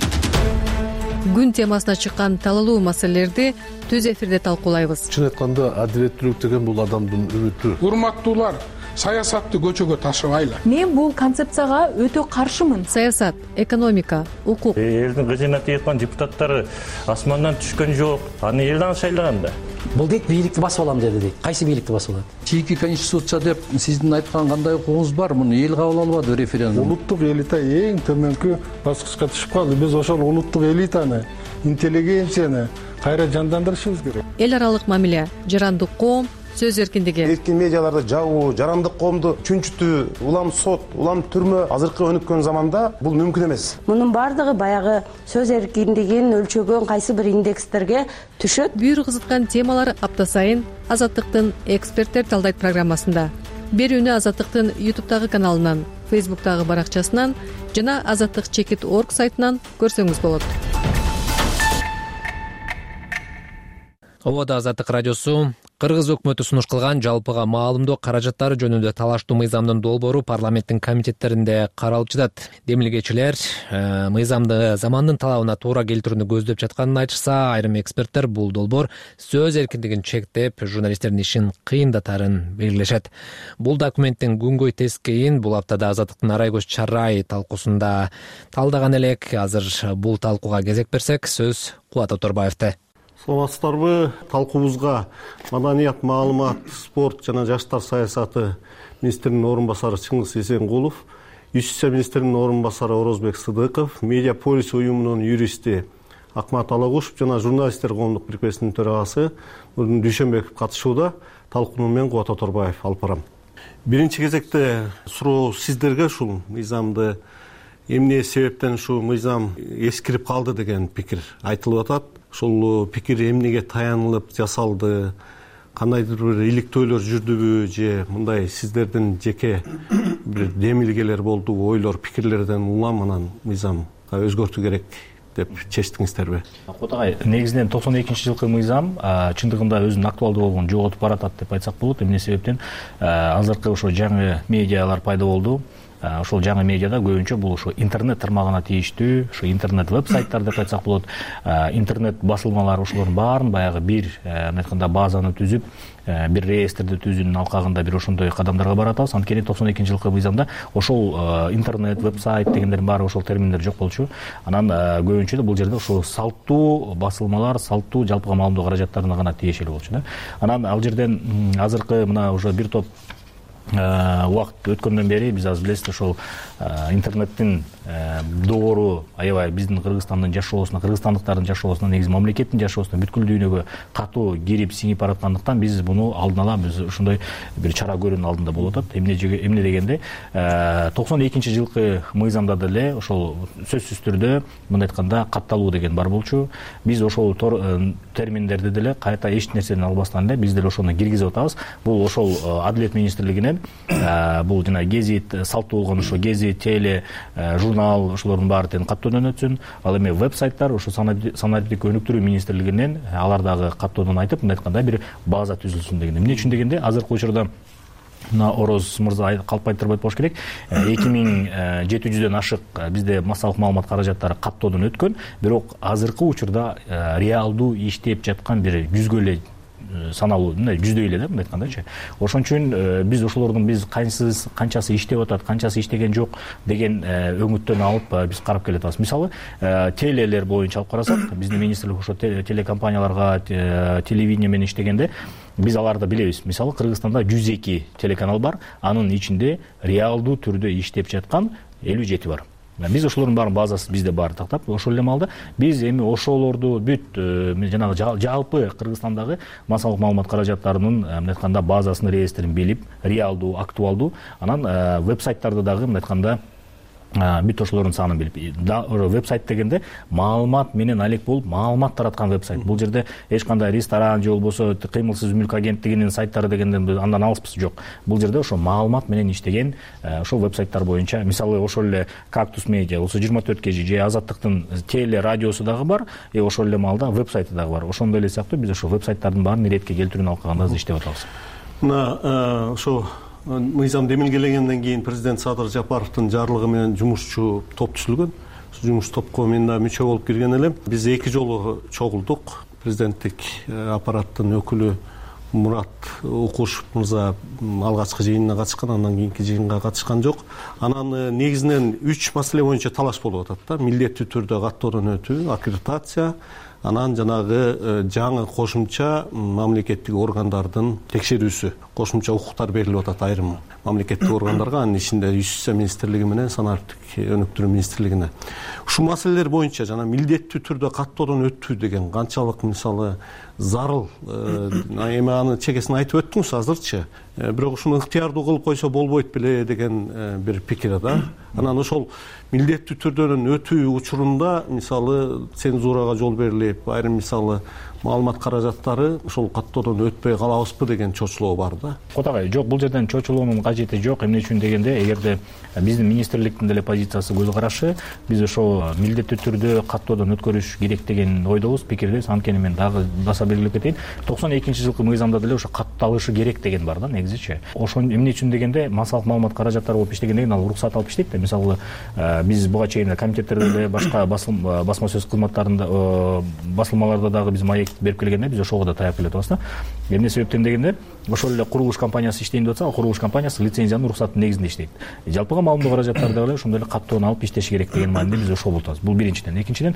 Күн темасына чыккан талалуу маселелерди түз эфирде талкуулайбыз. Чын айтканда адилеттүүлүк деген бул адамдын үмүтү. Урматтуулар, саясатты көчөгө ташыбайлы. Мен бул концепцияга өтө каршымын. Саясат, экономика, укук. Элдин кызына тийган депутаттары асмандан түшкөн жок. Аны элдин шайлаган да. Бул дейт бийликти басып алам деди дейт. Кайсы бийликти басып алат? Чийки конституция деп сиздин айткан кандай укугуңуз бар? Муну эл кабыл албады референдум. Улуттук элита эң төмөнкү баскычка түшүп калды. Биз ошол улуттук элитаны, интеллигенцияны кайра жандандырышыбыз керек. Эл аралык мамиле, жарандык коом, сөз эркиндиги. Эркин медиаларды жабуу, жарандык коомду чүнчүтүү, улам сот, улам түрмө азыркы өнүккөн заманда бул мүмкүн эмес. Мунун бардыгы баягы сөз эркиндигин өлчөгөн кайсы бир индекстерге түшөт. Бүйүр кызыткан темалар апта сайын Азаттыктын эксперттер талдайт программасында. Берүүнү Азаттыктын ютубтагы каналынан, фейсбуктагы баракчасынан жана азаттык чекит точка орг сайтынан көрсөңүз болот. Обода Азаттык радиосу Кыргыз өкмөтү сунуш кылган жалпыга маалымдоо каражаттары жөнүндө талаштуу мыйзамдын долбоору парламенттин комитеттеринде каралып жатат. Демилгечилер мыйзамды замандын талабына туура келтирүүнү көздөп жатканын айтышса, айрым эксперттер бул долбоор сөз эркиндигин чектеп, журналисттердин ишин кыйындатарын белгилешет. Бул документтин күнгөй тескейин бул аптада Азаттыктын Арайгөз Чарай талкуусунда талдаган элек. Азыр бул талкууга кезек берсек, сөз Кубат Оторбаевде. Саламатсыздарбы? Талкуубузга маданият, маалымат, спорт жана жаштар саясаты министринин орун басары Чыңгыз Эсенгулов, Юстиция министринин орун басары Орозбек Сыдыков, Медиаполис уюмунун юристи Акмат Алагушев жана журналисттер коомдук бирикмесинин төрагасы Нурдин Дүйшөнбеков катышууда. Талкууну мен Кубат Оторбаев алып барам. Биринчи кезекте суроо сиздерге ушул мыйзамды эмне себептен ушу мыйзам эскирип калды деген пикир айтылып атат. Ушул пикир эмнеге таянылып жасалды, кандайдыр бир иликтөөлөр жүрдүбү же мындай сиздердин жеке бир демилгелер болдубу, ойлор, пикирлерден улам анан мыйзамга өзгөртүү керек деп чечтиңиздерби? Кубат агай, негизинен токсон экинчи жылкы мыйзам чындыгында өзүнүн актуалдуулугун жоготуп баратат деп айтсак болот. Эмне себептен азыркы ошо жаңы медиалар пайда болду. ошол жаңы медиада көбүнчө бул ушу интернет тармагына тийиштүү ушу интернет веб сайттар деп айтсак болот, интернет басылмалар, ошолордун баарын баягы бир мындай айтканда базаны түзүп, бир реестрди түзүүнүн алкагында бир ошондой кадамдарга баратабыз. Анткени токсон экинчи жылкы мыйзамда ошол интернет веб сайт дегендердин баары ошол терминдер жок болчу. Анан көбүнчө бул жерде ошол салттуу басылмалар, салттуу жалпыга маалымдоо каражаттарына гана тиешелүү болчу да. Анан ал жерден азыркы мына уже бир топ убакыт өткөндөн бери биз азыр билесиз ошол интернеттин доору аябай биздин Кыргызстандын жашоосуна, кыргызстандыктардын жашоосуна, негизи мамлекеттин жашоосуна бүткүл дүйнөгө катуу кирип сиңип бараткандыктан биз буну алдын ала биз ошондой бир чара көрүүнүн алдында болуп атат. Эмне эмне дегенде токсон экинчи жылкы мыйзамда деле ошол сөзсүз түрдө мындай айтканда катталуу деген бар болчу. Биз ошол терминдерди деле кайта эч нерседен албастан эле биз деле ошону киргизип атабыз. Бул ошол Адилет министрлигинен бул жана гезит салттуу болгон ошо гезит, теле, журнал ошолордун баары тең каттоодон өтсүн. Ал эми веб сайттар ошо санариптик өнүктүрүү министрлигинен алар дагы каттоодон айтып, мындай айтканда бир база түзүлсүн деген. Эмне үчүн дегенде азыркы учурда мына Ороз мырза калп айтырбайт болуш керек. эки миң жети жүздөн ашык бизде массалык маалымат каражаттары каттоодон өткөн, бирок азыркы учурда реалдуу иштеп жаткан бир жүзгө эле саналуу, мындай жүздөй эле да мындай айткандачы. Ошон үчүн биз ошолордун биз кайсысы канчасы иштеп атат, канчасы иштеген жок деген өңүттөн алып биз карап келатабыз. Мисалы, телелер боюнча алып карасак, биздин министрлик ошо телекомпанияларга телевидение менен иштегенде биз аларды билебиз. Мисалы, Кыргызстанда жүз эки телеканал бар, анын ичинде реалдуу түрдө иштеп жаткан элүү жети бар. Биз ошолордун баарын базасы бизде бар тактап, ошол эле маалда биз эми ошолорду бүт жанагы жалпы Кыргызстандагы массалык маалымат каражаттарынын мындай айтканда базасын, реестрин билип, реалдуу, актуалдуу, анан веб сайттарды дагы мындай айтканда бүт ошолордун санын билип, веб сайт дегенде маалымат менен алек болуп маалымат тараткан веб сайт. Бул жерде эч кандай ресторан же болбосо кыймылсыз мүлк агенттигинин сайттары дегенде андан алыспыз жок. Бул жерде ошо маалымат менен иштеген ошол веб сайттар боюнча, мисалы ошол эле Кактус медиа, ошо жыйырма төрт кежи же Азаттыктын теле радиосу дагы бар, и ошол эле маалда веб сайты дагы бар. Ошондой эле сыяктуу биз ошо веб сайттардын баарын иретке келтирүүнүн алкагында иштеп атабыз. Мына ошо мыйзам демилгелегенден кийин президент Садыр Жапаровдун жарлыгы менен жумушчу топ түзүлгөн. Жумуш топко мен да мүчө болуп кирген элем. Биз эки жолу чогулдук. Президенттик аппараттын өкүлү Мурат Укушев мырза алгачкы жыйынына катышкан, андан кийинки жыйынга катышкан жок. Анан негизинен үч маселе боюнча талаш болуп атат да. Милдеттүү түрдө каттоодон өтүү, аккредитация, анан жанагы жаңы кошумча мамлекеттик органдардын текшерүүсү, кошумча укуктар берилип атат айрым мамлекеттик органдарга, анын ичинде Юстиция министрлиги менен санариптик өнүктүрүү министрлигине. Ушул маселелер боюнча жана милдеттүү түрдө каттоодон өтүү деген канчалык мисалы зарыл, эми аны чекесин айтып өттүңүз азырчы, бирок ушуну ыктыярдуу кылып койсо болбойт беле деген бир пикир да. Анан ошол милдеттүү түрдөн өтүү учурунда мисалы цензурага жол берилип, айрым мисалы маалымат каражаттары ошол каттоодон өтпөй калабызбы деген чочулоо бар да. Котагай, жок, бул жерден чочулоонун кажети жок. Эмне үчүн дегенде, эгерде биздин министрликтин деле позициясы, көз карашы, биз ошол милдеттүү түрдө каттоодон өткөрүш керек деген ойдобуз, пикирдебиз. Анткени мен дагы баса белгилеп кетейин, токсон экинчи жылкы мыйзамда деле ошо катталышы керек деген бар да негизичи. Ошон эмне үчүн дегенде, массалык маалымат каражаттары болуп иштегенде ал уруксат алып иштейт да. Мисалы, биз буга чейин комитеттерде деле башка басма сөз кызматтарында, басылмаларда дагы биз маек берип келгенде биз ошого да таяп келатабыз да. Эмне себептен дегенде, ошол эле курулуш компаниясы иштейин деп атса, ал курулуш компаниясы лицензиянын уруксаттын негизинде иштейт. Жалпыга маалымдоо каражаттары дагы ошондой эле каттоон алып иштеши керек деген мааниде биз ошол болуп. Бул биринчиден. Экинчиден,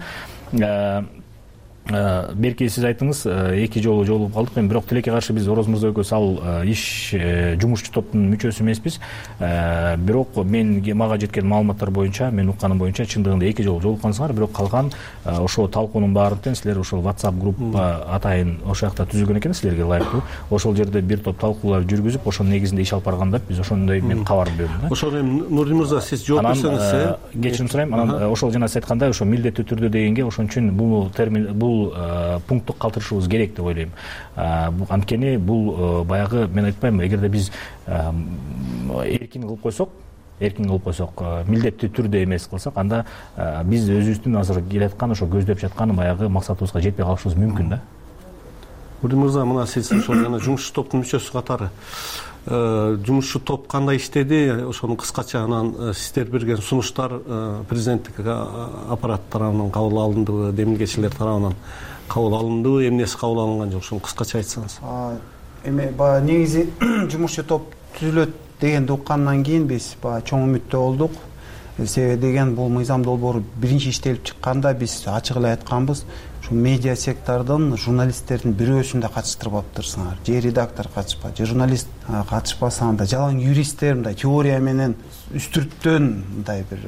берки сиз айттыңыз, эки жолу жолугуп калдык. Эми бирок тилекке каршы биз Ороз мырза экөөбүз ал иш жумушчу топтун мүчөсү эмеспиз. Бирок мен мага жеткен маалыматтар боюнча, мен укканым боюнча чындыгында эки жолу жолуккансыңар, бирок калган ошо талкуунун баарын тең силер ошол WhatsApp группа атайын ошол жакта түзүлгөн экен, силерге ылайыктуу. Ошол жерде бир топ талкуулар жүргүзүп, ошонун негизинде иш алып барганда биз ошондой мен кабар бердим да. Ошол эми Нурдин мырза, сиз жооп берсеңиз, кечирим сурайм. Анан ошол жана сиз айткандай, ошо милдеттүү түрдө дегенге ошон үчүн бул термин, бул пунктту калтырышыбыз керек деп ойлойм. Анткени бул баягы, мен айтпайм, эгерде биз эркин кылып койсок, эркин кылып койсок, милдеттүү түрдө эмес кылсак, анда биз өзүбүздүн азыр келаткан ошо көздөп жаткан баягы максатыбызга жетпей калышыбыз мүмкүн да. Нурдин мырза, мына сиз ошол жана жумушчу топтун мүчөсү катары жумушчу топ кандай иштеди, ошону кыскача анан сиздер берген сунуштар президенттик аппарат тарабынан кабыл алындыбы, демилгечилер тарабынан кабыл алындыбы, эмнеси кабыл алынган жок, ошону кыскача айтсаңыз. Эми баягы негизи жумушчу топ түзүлөт дегенди уккандан кийин биз баягы чоң үмүттө болдук. Себеби деген бул мыйзам долбоору биринчи иштелип чыкканда биз ачык эле айтканбыз, ушу медиа сектордун журналисттердин бирөөсүн да катыштырбаптырсыңар, же редактор катышпа, же журналист катышпаса, анда жалаң юристтер мындай теория менен үстүрттөн мындай бир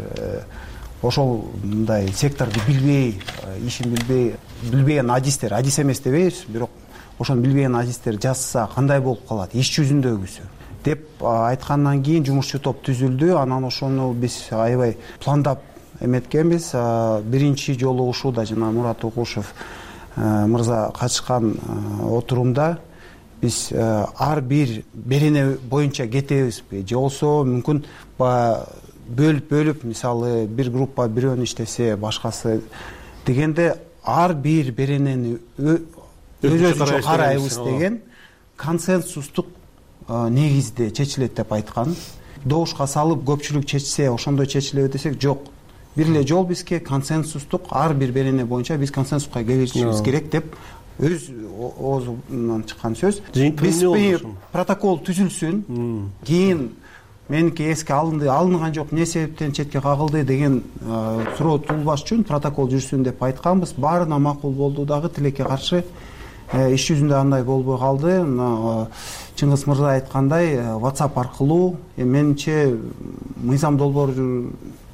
ошол мындай секторду билбей, ишин билбей, билбеген адистер, адис эмес дебейбиз, бирок ошону билбеген адистер жазса кандай болуп калат иш жүзүндөгүсү деп айткандан кийин жумушчу топ түзүлдү. Анан ошону биз аябай пландап эметкенбиз. Биринчи жолу ушууда жана Мурат Окушев мырза катышкан отурумда биз ар бир берене боюнча кетебизби, же болбосо мүмкүн бөлүп бөлүп, мисалы бир группа бирөөнү иштесе, башкасы дегенде ар бир беренени өзүнчө карайбыз деген консенсустук негизде чечилет деп айткан. Добушка салып көпчүлүк чечсе ошондой чечилеби десек, жок. Бир эле жол бизге консенсустук, ар бир берене боюнча биз консенсуска келишибиз керек деп өз оозунан чыккан сөз. Биз протокол түзүлсүн, кийин меники эске алынды, алынган жок, эмне себептен четке кагылды деген суроо туулбаш үчүн протокол жүрсүн деп айтканбыз. Баарына макул болду дагы, тилекке каршы иш жүзүндө андай болбой калды. Чыңгыз мырза айткандай, WhatsApp аркылуу, менимче мыйзам долбоору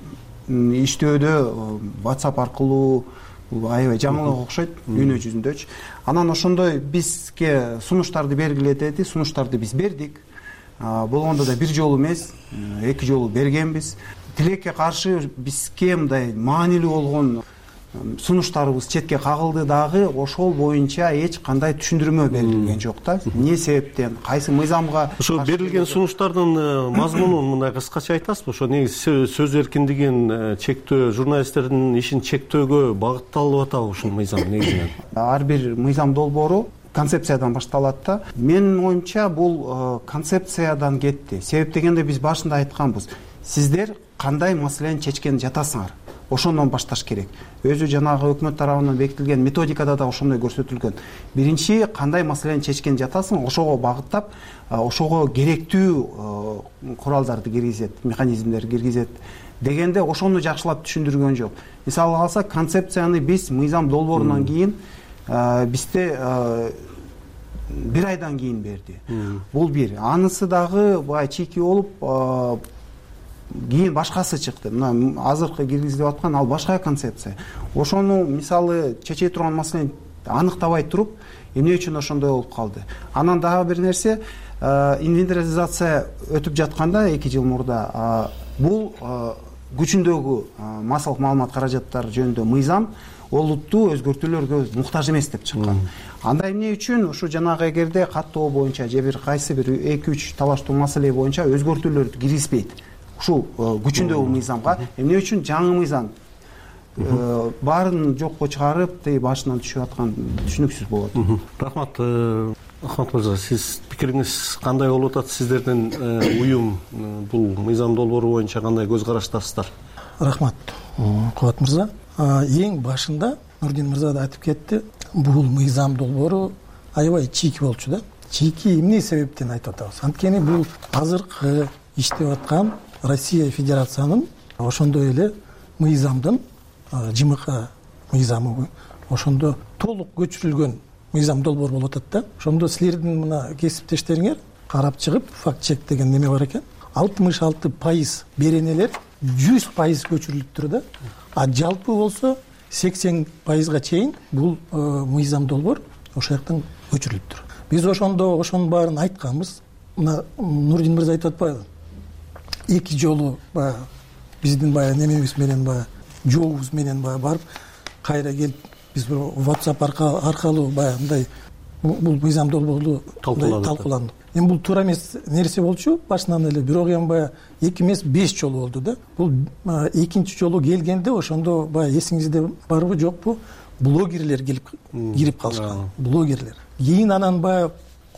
иштөөдө WhatsApp аркылуу аябай жаңылык окшойт дүйнө жүзүндөчү. Анан ошондой бизге сунуштарды бергиле деди, сунуштарды биз бердик. Болгондо да бир жолу эмес, эки жолу бергенбиз. Тилекке каршы бизге мындай маанилүү болгон сунуштарыбыз четке кагылды дагы, ошол боюнча эч кандай түшүндүрмө берилген жок да. Эмне себептен, кайсы мыйзамга ошо берилген сунуштардын мазмунун мындай кыскача айтасызбы? Ошо негизи сөз эркиндигин чектөө, журналисттердин ишин чектөөгө багытталып атабы ушул мыйзам негизинен? Ар бир мыйзам долбоору концепциядан башталат да. Менин оюмча бул концепциядан кетти. Себеп дегенде биз башында айтканбыз, сиздер кандай маселени чечкен жатасыңар, ошондон башташ керек. Өзү жанагы өкмөт тарабынан бекитилген методикада да ошондой көрсөтүлгөн. Биринчи кандай маселени чечкен жатасың, ошого багыттап, ошого керектүү куралдарды киргизет, механизмдерди киргизет дегенде ошону жакшылап түшүндүргөн жок. Мисалы алсак, концепцияны биз мыйзам долбоорунан кийин бизде бир айдан кийин берди. Бул бир. Анысы дагы бай чийки болуп кийин башкасы чыкты. Мына азыркы киргизилип аткан ал башка концепция. Ошону мисалы чече турган маселени аныктабай туруп, эмне үчүн ошондой болуп калды. Анан дагы бир нерсе, инвентаризация өтүп жатканда эки жыл мурда бул күчүндөгү массалык маалымат каражаттары жөнүндө мыйзам олуттуу өзгөртүүлөргө муктаж эмес деп чыккан. Анда эмне үчүн ушу жанагы эгерде каттоо боюнча же бир кайсы бир эки үч талаштуу маселе боюнча өзгөртүүлөрдү киргизбейт ушул күчүндөгү мыйзамга, эмне үчүн жаңы мыйзам баарын жокко чыгарып, тей башынан түшүп аткан түшүнүксүз болот. Рахмат. Ахмат мырза, сиз пикириңиз кандай болуп атат? Сиздердин уюм бул мыйзам долбоору боюнча кандай көз караштасыздар? Рахмат, Кубат мырза. Эң башында Нурдин мырза да айтып кетти, бул мыйзам долбоору аябай чийки болчу да. Чийки эмне себептен айтып атабыз? Анткени бул азыркы иштеп аткан Россия Федерациянын ошондой эле мыйзамдын ЖМК мыйзамы ошондо толук көчүрүлгөн мыйзам долбоор болуп атат да. Ошондо силердин мына кесиптештериңер карап чыгып, факт чек деген неме бар экен. алтымыш алты пайыз беренелер жүз пайыз көчүрүлүптүр да. А жалпы болсо сексен пайызга чейин бул мыйзам долбоор ошол жактан көчүрүлүптүр. Биз ошондо ошонун баарын айтканбыз. Мына Нурдин мырза айтып атпайбы? Эки жолу баягы биздин баягы немебиз менен баягы жообуз менен баягы барып кайра келип биз WhatsApp аркылуу баягы мындай бул мыйзам долбоорду талкууландык. Эми бул туура эмес нерсе болчу башынан эле, бирок эми баягы эки эмес беш жолу болду да. Бул экинчи жолу келгенде ошондо баягы эсиңизде барбы жокпу, блогерлер келип кирип калышкан. Блогерлер. Кийин анан баягы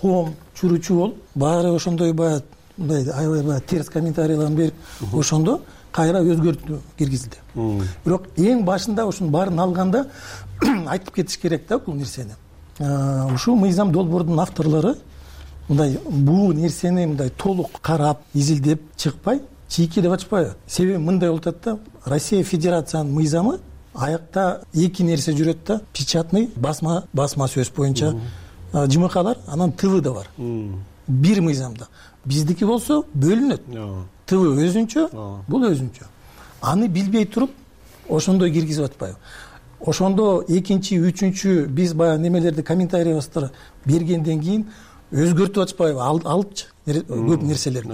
коом чуручу болуп баары ошондой баягы мындай аябай баягы терс комментарийларын берип ошондо кайра өзгөртүү киргизилди. Бирок эң башында ушунун баарын алганда айтып кетиш керек да бул нерсени. Ушул мыйзам долбоордун авторлору мындай бул нерсени мындай толук карап, изилдеп чыкпай, чийки деп ачпайбы. Себеби мындай болуп атат да, Россия Федерациянын мыйзамы аякта эки нерсе жүрөт да, печатный басма, басма сөз боюнча жымыкалар, анан ТВ да бар. Бир мыйзамда. Биздики болсо бөлүнөт. ТВ өзүнчө, бул өзүнчө. Аны билбей туруп ошондой киргизип атпайбы. Ошондо экинчи, үчүнчү биз баягы немелерди комментариябызды бергенден кийин өзгөртүп атпайбы, алыпчы көп нерселерди.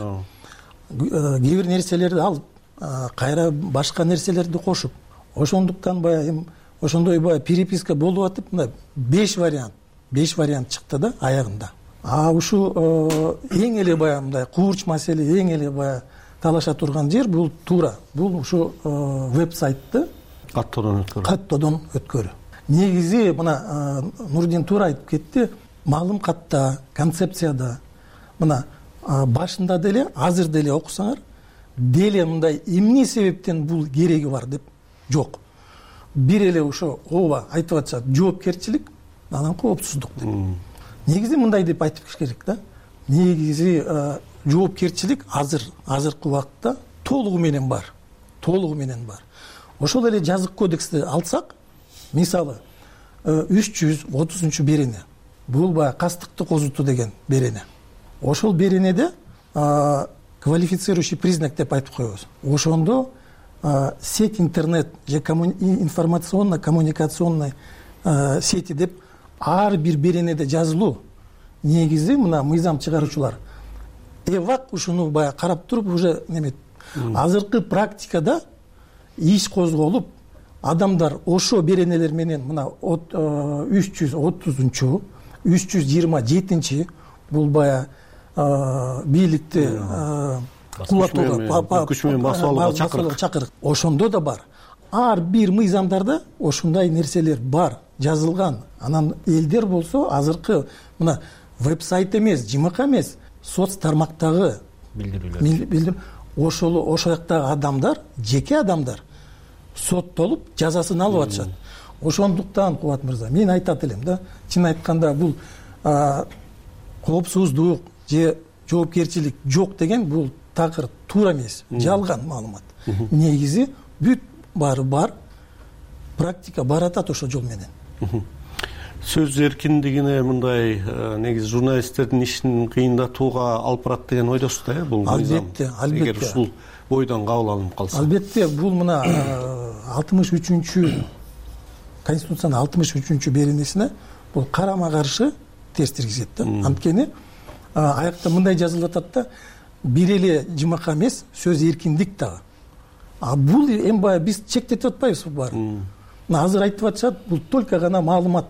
Кээ бир нерселерди алып, кайра башка нерселерди кошуп, ошондуктан баягы ошондой баягы переписка болуп атып, мына беш вариант, беш вариант чыкты да аягында. А ушул эң эле баягы мындай куурч маселе, эң эле баягы талаша турган жер бул туура. Бул ушу веб-сайтты каттоодон өткөрүү. Каттоодон өткөрүү. Негизи мына Нурдин туура айтып кетти. Маалым катта, концепцияда мына башында деле, азыр деле окусаңар, деле мындай эмне себептен бул кереги бар деп жок. Бир эле ошо ооба айтып атышат, жоопкерчилик, анан коопсуздук деп. Негизи мындай деп айтып керек да. Негизи жоопкерчилик азыр азыркы убакытта толугу менен бар. Толугу менен бар. Ошол эле жазык кодексти алсак, мисалы үч жүз отузунчу берене. Бул баягы кастыкты козутуу деген берене. Ошол беренеде квалифицирующий признак деп айтып коебуз. Ошондо сеть интернет же информационно-коммуникационный сети деп ар бир беренеде жазылуу. Негизи мына мыйзам чыгаруучулар эвак ушуну баягы карап туруп уже немет. Азыркы практикада иш козголуп, адамдар ошо беренелер менен мына үч жүз отузунчу, үч жүз жыйырма жетинчи бул баягы бийликти кулатууга, күч менен басып алууга чакырык. Ошондо да бар. Ар бир мыйзамдарда ошондой нерселер бар, жазылган. Анан элдер болсо азыркы мына веб-сайт эмес, жымык эмес, соц тармактагы билдирүүлөр. Ошол ошол жактагы адамдар, жеке адамдар соттолуп, жазасын алып атышат. Ошондуктан Кубат мырза, мен айтат элем да, чын айтканда бул коопсуздук же жоопкерчилик жок деген бул такыр туура эмес, жалган маалымат. Негизи бүт баары бар, практика баратат ошол жол менен. Сөз эркиндигине мындай негизи журналисттердин ишин кыйындатууга алып барат деген ойдосуз да, бул мыйзам. Албетте, албетте. Эгер ушул бойдон кабыл алынып калса. Албетте, бул мына алтымыш үчүнчү Конституциянын алтымыш үчүнчү беренесине бул карама каршы терс киргизет да. Анткени аякта мындай жазылып атат да, бир эле жымак эмес, сөз эркиндик дагы. А бул эми баягы биз чектетип атпайбызбы баарын? Азыр айтып атышат, бул только гана маалымат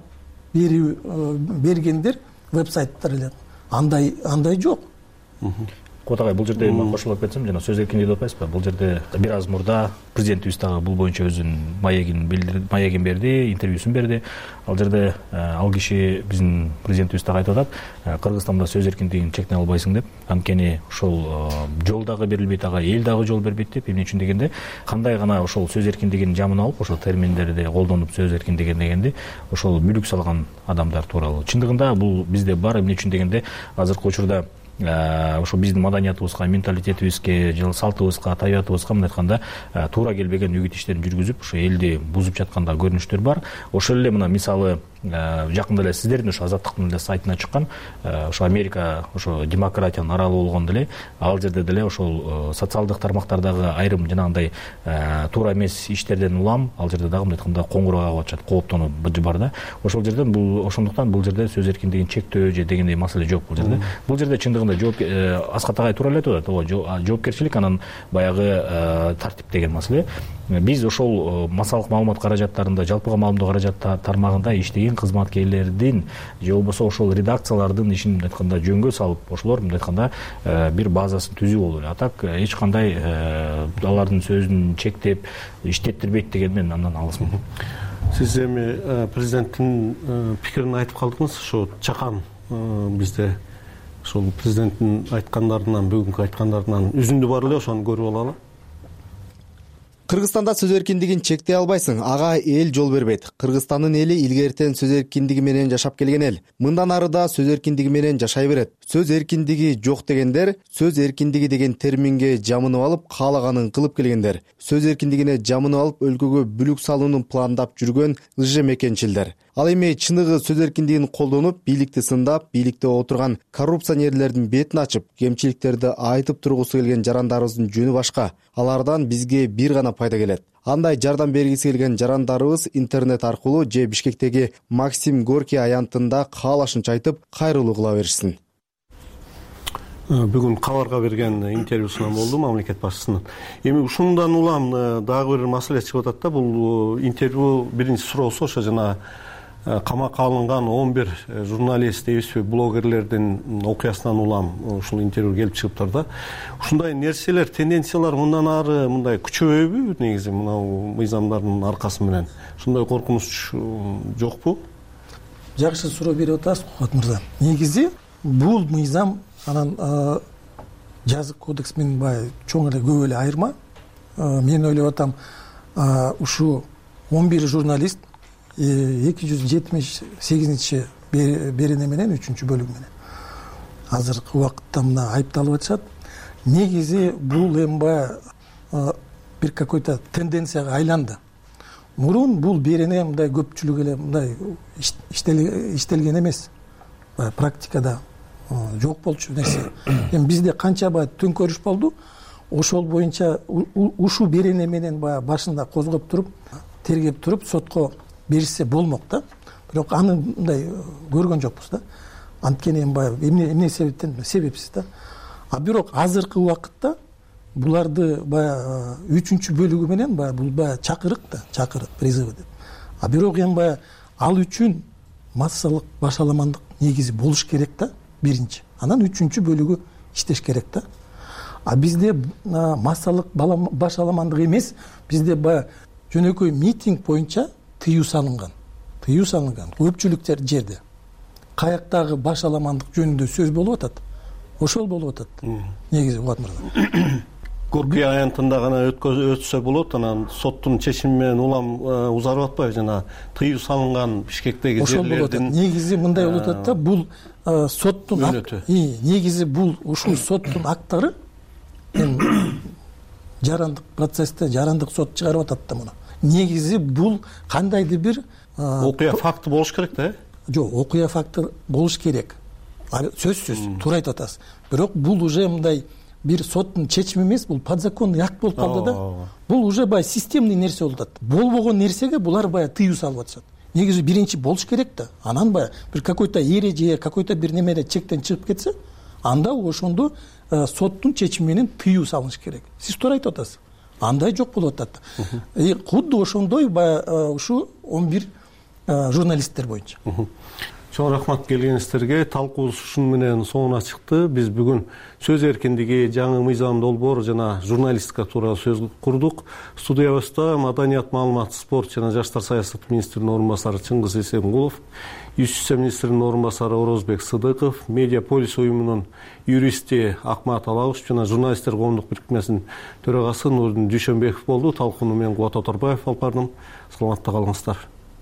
бергендер веб-сайттар эле. Андай андай жок. Кубат агай, бул жерде мен кошулуп кетсем, жана сөз эркиндиги деп атпайсызбы? Бул жерде бир аз мурда президентибиз дагы бул боюнча өзүнүн маегин билдирди, маегин берди, интервьюсун берди. Ал жерде ал киши биздин президентибиз дагы айтып атат, Кыргызстанда сөз эркиндигин чектей албайсың деп. Анткени ошол жол дагы берилбейт, ага эл дагы жол бербейт деп. Эмне үчүн дегенде, кандай гана ошол сөз эркиндигинин жамын алып, ошол терминдерди колдонуп сөз эркиндиги дегенде, ошол бүлүк салган адамдар тууралуу. Чындыгында бул бизде бар. Эмне үчүн дегенде, азыркы учурда ошо биздин маданиятыбызга, менталитетибизге, жана салтыбызга, табиятыбызга мындай айтканда туура келбеген үгүт иштерин жүргүзүп, ошо элди бузуп жаткан көрүнүштөр бар. Ошол эле мына мисалы жакында эле сиздердин ошо Азаттыктын эле сайтына чыккан, ошо Америка ошо демократиянын аралы болгондо эле, ал жерде деле ошол социалдык тармактардагы айрым жанагындай туура эмес иштерден улам, ал жерде дагы мындай айтканда коңгуроо кагып атышат, кооптонуу бар да. Ошол жерден бул ошондуктан бул жерде сөз эркиндигин чектөө же дегендей маселе жок бул жерде. Бул жерде чындыгында жооп Аскат агай туура эле айтып атат, ооба, жоопкерчилик анан баягы тартип деген маселе. Биз ошол массалык маалымат каражаттарында, жалпыга маалымдоо каражат тармагында иштеген кызматкерлердин же болбосо ошол редакциялардын ишин мындай айтканда жөнгө салып, ошолор мындай айтканда бир базасын түзүү болду эле. Атак эч кандай алардын сөзүн чектеп, иштеттирбейт деген мен андан алысмын. Сиз эми президенттин пикирин айтып калдыңыз, ошо чакан бизде ушул президенттин айткандарынан, бүгүнкү айткандарынан үзүндү бар эле ошону көрүп алалы. Кыргызстанда сөз эркиндигин чектей албайсың, ага эл жол бербейт. Кыргызстандын эли илгертен сөз эркиндиги менен жашап келген эл. Мындан ары да сөз эркиндиги менен жашай берет. Сөз эркиндиги жок дегендер, сөз эркиндиги деген терминге жамынып алып, каалаганын кылып келгендер. Сөз эркиндигине жамынып алып, өлкөгө бүлүк салууну пландап жүргөн ыжы мекенчилдер. Ал эми чыныгы сөз эркиндигин колдонуп, бийликти сындап, бийликте отурган коррупционерлердин бетин ачып, кемчиликтерди айтып тургусу келген жарандарыбыздын жөнү башка. Алардан бизге бир гана пайда келет. Андай жардам бергиси келген жарандарыбыз интернет аркылуу же Бишкектеги Максим Горький аянтында каалашынча айтып, кайрылуу кыла беришсин. Бүгүн кабарга берген интервьюсунан болду мамлекет башчысынын. Эми ушундан улам дагы бир маселе чыгып атат да, бул интервью биринчи суроосу ошо жана камакка алынган он бир журналист, дейбизби, блогерлердин окуясынан улам ушул интервью келип чыгыптыр да. Ушундай нерселер, тенденциялар мындан ары мындай күчөбөйбү негизи мынау мыйзамдардын аркасы менен? Ушундай коркунуч жокпу? Жакшы суроо берип атасыз, Кубат мырза. Негизи бул мыйзам анан жазык кодекс менен баягы чоң эле көп эле айырма. Мен ойлоп атам, ушу он бир журналист эки жүз жетимиш сегизинчи берене менен үчүнчү бөлүгү менен азыркы убакытта мына айыпталып атышат. Негизи бул эми баягы бир какой-то тенденцияга айланды. Мурун бул берене мындай көпчүлүк эле мындай иштелген эмес. Баягы практикада жок болчу нерсе. Эми бизде канча баягы төңкөрүш болду. Ошол боюнча ушул берене менен баягы башында козгоп туруп, тергеп туруп сотко беришсе болмок да. Бирок аны мындай көргөн жокпуз да. Анткени эми баягы эмне эмне себептен себепсиз да. А бирок азыркы убакытта буларды баягы үчүнчү бөлүгү менен баягы бул баягы чакырык да, чакырык призывы деп. А бирок эми баягы ал үчүн массалык башаламандык негизи болуш керек да, биринчи. Анан үчүнчү бөлүгү иштеш керек да. А бизде массалык башаламандык эмес, бизде баягы жөнөкөй митинг боюнча тыюу салынган. Тыюу салынган. Көпчүлүктөр жерде. Каяктагы башаламандык жөнүндө сөз болуп атат. Ошол болуп атат. Негизи Кубат мырза. Горький аянтында гана өтсө болот, анан соттун чечими менен улам узарып атпайбы, жана тыюу салынган Бишкектеги жерлердин. Негизи мындай болуп атат да, бул соттун негизи бул ушул соттун актары жарандык процессте жарандык сот чыгарып атат да муну. Негизи бул кандайдыр бир окуя факты болуш керек да? Жок, окуя факты болуш керек. Сөзсүз, туура айтып атасыз. Бирок бул уже мындай бир соттун чечими эмес, бул подзаконный акт болуп калды да. Бул уже бай системный нерсе болуп атат. Болбогон нерсеге булар бай тыюу салып атышат. Негизи биринчи болуш керек да. Анан бай бир какой-то эреже, какой-то бир немере чектен чыгып кетсе, анда ошондо соттун чечими менен тыюу салыш керек. Сиз туура айтып атасыз. Андай жок болуп атат. Кудду ошондой баягы ушу он бир журналисттер боюнча. Чоң рахмат келгениңиздерге. Талкуубуз ушун менен соңуна чыкты. Биз бүгүн сөз эркиндиги, жаңы мыйзам долбоор жана журналистика тууралуу сөз курдук. Студиябызда Маданият, маалымат, спорт жана жаштар саясаты министринин орун басары Чыңгыз Эсенгулов, Юстиция министринин орун басары Орозбек Сыдыков, Медиа полис уюмунун юристи Акмат Алабов жана журналисттер коомдук бирикмесинин төрагасы Нурдин Дүйшөнбеков болду. Талкууну мен Кубат Оторбаев алып бардым. Саламатта калыңыздар.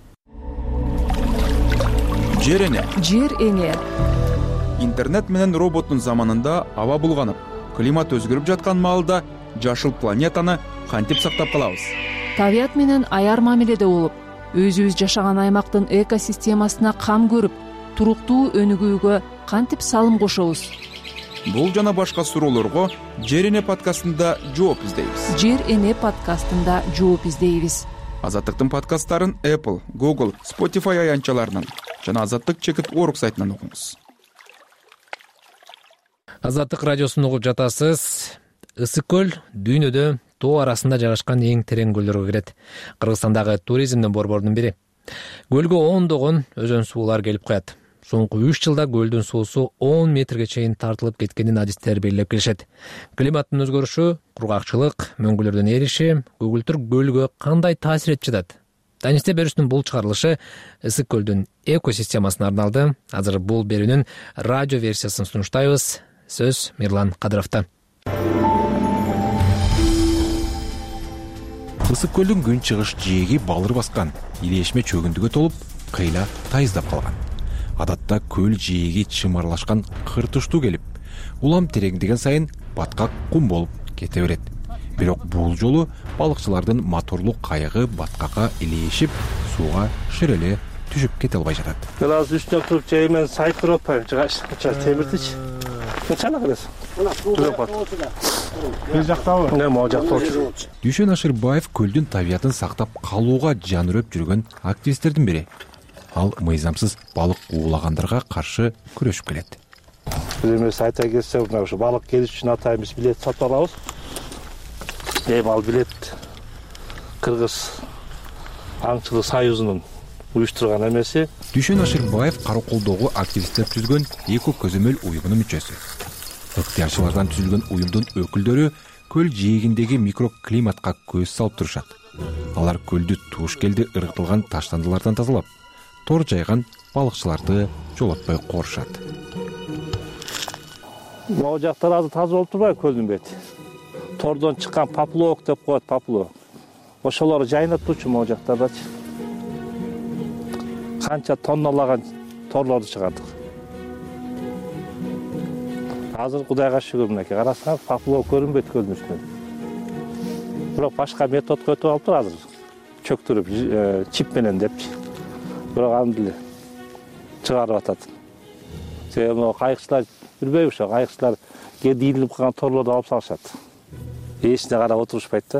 Жер эне. Жер эне. Интернет менен роботтун заманында аба булганып, климат өзгөрүп жаткан маалда жашыл планетаны кантип сактап калабыз? Табият менен аяр мамиледе болуп, өзүбүз жашаган аймактын экосистемасына кам көрүп, туруктуу өнүгүүгө кантип салым кошобуз? Бул жана башка суроолорго Жер эне подкастында жооп издейбиз. Жер эне подкастында жооп издейбиз. Азаттыктын подкасттарын Apple, Google, Spotify аянтчаларынан жана азаттык чекит точка орг сайтынан окуңуз. Азаттык радиосун угуп жатасыз. Ысык көл дүйнөдө тоо арасында жайгашкан эң терең көлдөргө кирет. Кыргызстандагы туризмдин борборунун бири. Көлгө ондогон өзөн суулар келип коят. Соңку үч жылда көлдүн суусу он метрге чейин тартылып кеткенин адистер белгилеп келишет. Климаттын өзгөрүшү, кургакчылык, мөңгүлөрдүн эриши көгүлтүр көлгө кандай таасир этип жатат? Данисте берүүсүнүн бул чыгарылышы Ысык көлдүн экосистемасына арналды. Азыр бул берүүнүн радио версиясын сунуштайбыз. Сөз Мирлан Кадыровдо. Ысык көлдүн күн чыгыш жээги балыр баскан, илешме чөгүндүгө толуп, кыйла тайыздап калган. Адатта көл жээги чымарлашкан кыртыштуу келип, улам тереңдеген сайын баткак кум болуп кете берет. Бирок бул жолу балыкчылардын моторлуу кайыгы баткакка илешип, сууга ширеле түшүп кете албай жатат. Мен азыр үстүнө туруп жаймен сайкырып атпайм, жыгачка темиртич. Чана келесиң. Бир жактабы? Не, могу жакта болчу. Дүйшөн Ашырбаев көлдүн табиятын сактап калууга жан үрөп жүргөн активисттердин бири. Ал мыйзамсыз балык уулагандарга каршы күрөшүп келет. Бир эмеси айта кетсем, мына ушу балык келиш үчүн атайын биз билет сатып алабыз. Эми ал билет Кыргыз аңчылык союзунун уюштурган эмеси. Дүйшөн Ашырбаев Караколдогу активисттер түзгөн эко көзөмөл уюмунун мүчөсү. Ыктыярчылардан түзүлгөн уюмдун өкүлдөрү көл жээгиндеги микроклиматка көз салып турушат. Алар көлдү туушкелди ыргытылган таштандылардан тазалап, тор жайган балыкчыларды жолотпой корушат. Могу жактар азыр таза болуп турбайбы көлдүн бети? Тордон чыккан поплавок деп коет, поплавок. Ошолор жайнап турчу могу жактардачы. Канча тонналаган торлорду чыгардык. Азыр Кудайга шүгүр, мынакей карасаңыз, поплавок көрүнбөйт көлдүн үстүнөн. Бирок башка методго өтүп алыптыр азыр. Чөктүрүп, чип менен депчи. Бирок аны деле чыгарып атат. Себеби кайыкчылар билбейби, ошо кайыкчылар кээ ийилип калган торлорду алып салышат. Эчине карап отурушпайт да.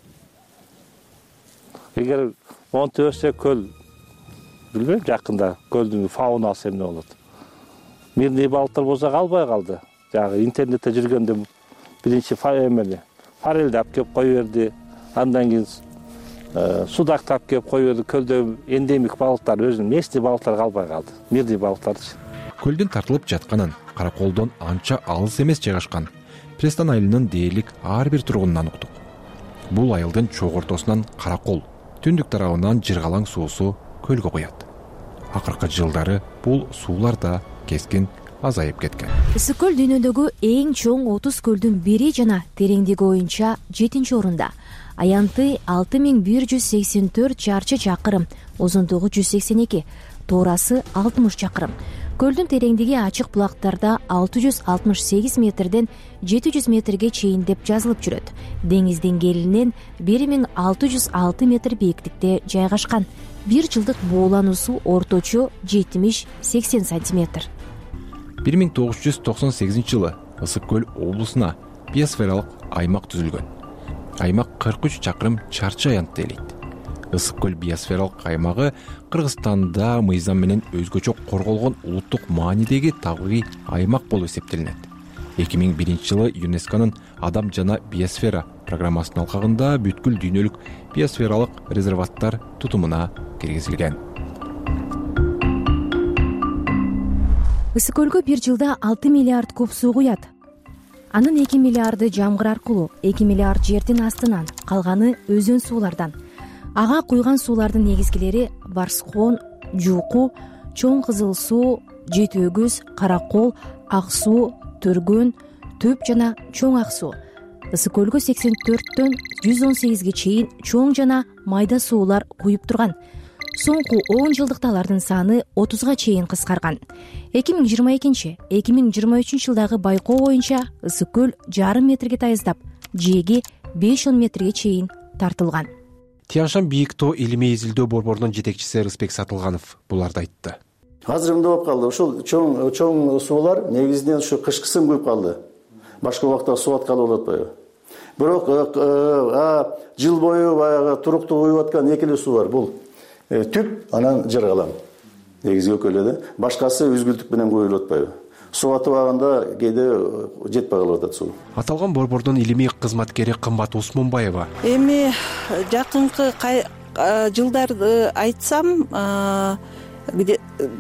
Эгер монтип өссө көл, билбейм, жакында көлдүн фаунасы эмне болот. Мирний балыктар болсо калбай калды. Жагы интернетте жүргөндө биринчи эмени форелди алып келип кое берди. Андан кийин судакты алып келип кое берди. Көлдө эндемик балыктар, өзүнүн местный балыктар калбай калды. Мирний балыктарчы. Көлдүн тартылып жатканын Караколдон анча алыс эмес жайгашкан Престан айылынын дээрлик ар бир тургунунан уктук. Бул айылдын чогуу ортосунан Каракол, түндүк тарабынан жыргалаң суусу көлгө куят. Акыркы жылдары бул суулар да кескин азайып кеткен. Ысык көл дүйнөдөгү эң чоң отуз көлдүн бири жана тереңдиги боюнча жетинчи орунда. Аянты алты миң бир жүз сексен төрт чарчы чакырым, узундугу жүз сексен эки, тоорасы алтымыш чакырым. Көлдүн тереңдиги ачык булактарда алты жүз алтымыш сегиз метрден жети жүз метрге чейин деп жазылып жүрөт. Деңиз деңгээлинен бир миң алты жүз алты метр бийиктикте жайгашкан. Бир жылдык буулануусу орточо жетимиш сексен сантиметр. бир миң тогуз жүз токсон сегизинчи жылы Ысык көл облусуна биосфералык аймак түзүлгөн. Аймак кырк үч чакырым чарчы аянтты ээлейт. Ысык көл биосфералык аймагы Кыргызстанда мыйзам менен өзгөчө корголгон улуттук маанидеги табигый аймак болуп эсептелинет. эки миң биринчи жылы ЮНЕСКОнун Адам жана биосфера программасынын алкагында бүткүл дүйнөлүк биосфералык резерваттар тутумуна киргизилген. Ысык көлгө бир жылда алты миллиард куб суу куят. Анын эки миллиарды жамгыр аркылуу, эки миллиард жердин астынан, калганы өзөн суулардан. Ага куйган суулардын негизгилери Барскон, Жууку, Чоң Кызыл суу, Жети өгүз, Каракол, Ак суу, Төргөн, Төп жана Чоң Ак суу. Ысык көлгө сексен төрттөн жүз он сегизге чейин чоң жана майда суулар куюп турган. Соңку он жылдыкта алардын саны отузга чейин кыскарган. эки миң жыйырма экинчи — эки миң жыйырма үчүнчү жылдагы байкоо боюнча Ысык көл жарым метрге тайыздап, жээги беш он метрге чейин тартылган. Тянь-Шань бийик тоо илимий изилдөө борборунун жетекчиси Рыспек Сатылганов буларды айтты. Азыр эмне болуп калды? Ушул чоң чоң суулар негизинен ушу кышкысын куюп калды. Башка убакта суу аткалы болот атпайбы? Бирок жыл бою баягы туруктуу куюп аткан эки эле суу бар. Бул Түп, анан Жыргалаң. Негизги экөө да. Башкасы үзгүлтүк менен куюлуп атпайбы? Суу атыбаганда кээде жетпей калып атат суу. Аталган борбордун илимий кызматкери Кымбат Усмунбаева. Эми жакынкы жылдарды айтсам, где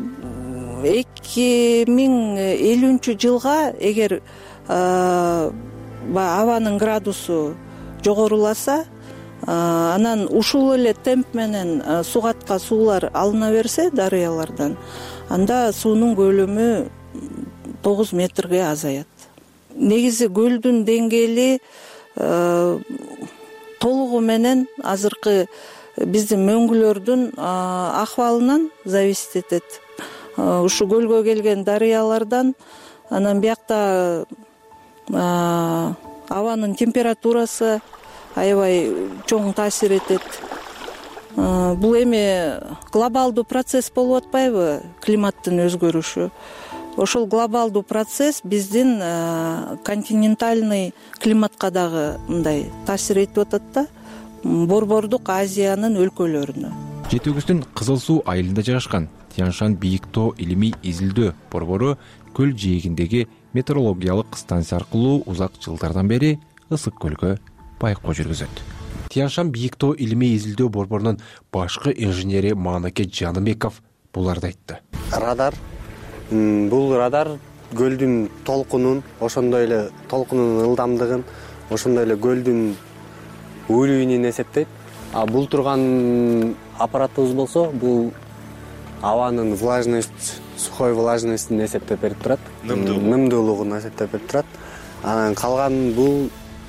эки миң элүүнчү жылга эгер абанын градусу жогоруласа, анан ушул эле темп менен сугатка суулар алына берсе дарыялардан, анда суунун көлөмү тогуз метрге азаят. Негизи көлдүн деңгээли толугу менен азыркы биздин мөңгүлөрдүн акыбалынан зависит этет. Ушу көлгө келген дарыялардан, анан биякта абанын температурасы аябай чоң таасир этет. Бул эми глобалдуу процесс болуп атпайбы, климаттын өзгөрүшү. Ошол глобалдуу процесс биздин континентальный климатка дагы мындай таасир этип атат да, Борбордук Азиянын өлкөлөрүнө. Жети өгүздүн Кызыл суу айылында жайгашкан Тянь-Шань бийик тоо илимий изилдөө борбору көл жээгиндеги метеорологиялык станция аркылуу узак жылдардан бери ысык көлгө байкоо жүргүзөт. Тянь-Шань бийик тоо илимий изилдөө борборунун башкы инженери Маанаке Жаныбеков буларды айтты. Радар, бул радар көлдүн толкунун, ошондой эле толкунунун ылдамдыгын, ошондой эле көлдүн уровенин эсептейт. А бул турган аппаратыбыз болсо, бул абанын влажность, сухой влажностьун эсептеп берип турат. Нымдуулугун эсептеп берип турат. Анан калган бул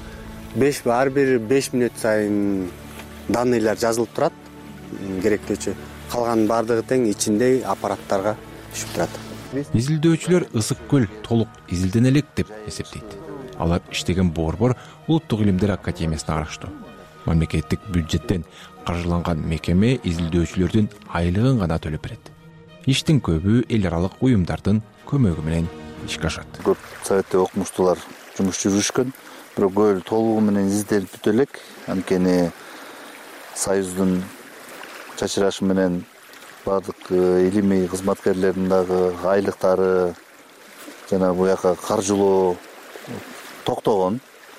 ар бир беш мүнөт сайын данныйлар жазылып турат, керектүүчү. Калган бардыгы тең ичинде аппараттарга түшүп турат. Изилдөөчүлөр ысык көл толук изилдене элек деп эсептейт. Алар иштеген борбор Улуттук илимдер академиясына караштуу. Мамлекеттик бюджеттен каржыланган мекеме изилдөөчүлөрдүн айлыгын гана төлөп берет. Иштин көбү эл аралык уюмдардын көмөгү менен ишке ашат. Көп советтик окумуштуулар жумуш жүргүзүшкөн, бирок көл толугу менен изилденип бүтө элек. Анткени Союздун чачырашы менен бардык илимий кызматкерлердин дагы айлыктары жана буяка каржылоо токтогон.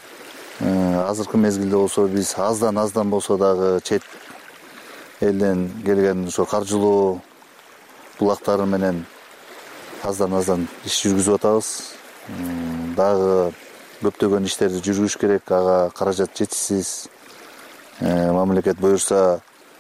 Азыркы мезгилде болсо биз аздан аздан болсо дагы чет элден келген ошо каржылоо булактары менен аздан аздан иш жүргүзүп атабыз. Дагы көптөгөн иштерди жүргүзүш керек, ага каражат жетишсиз. Мамлекет буюрса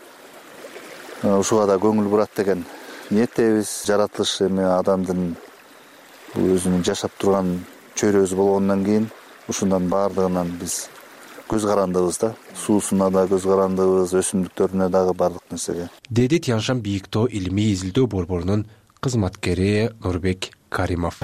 ушуга да көңүл бурат деген ниеттебиз. Жаратылыш эми адамдын өзүнүн жашап турган чөйрөсү болгондон кийин ушундан баардыгынан биз көз карандыбыз да. Суусуна да көз карандыбыз, өсүмдүктөрүнө дагы бардык нерсеге. Деди Тянь-Шань бийик тоо илимий изилдөө борборунун кызматкери Нурбек Каримов.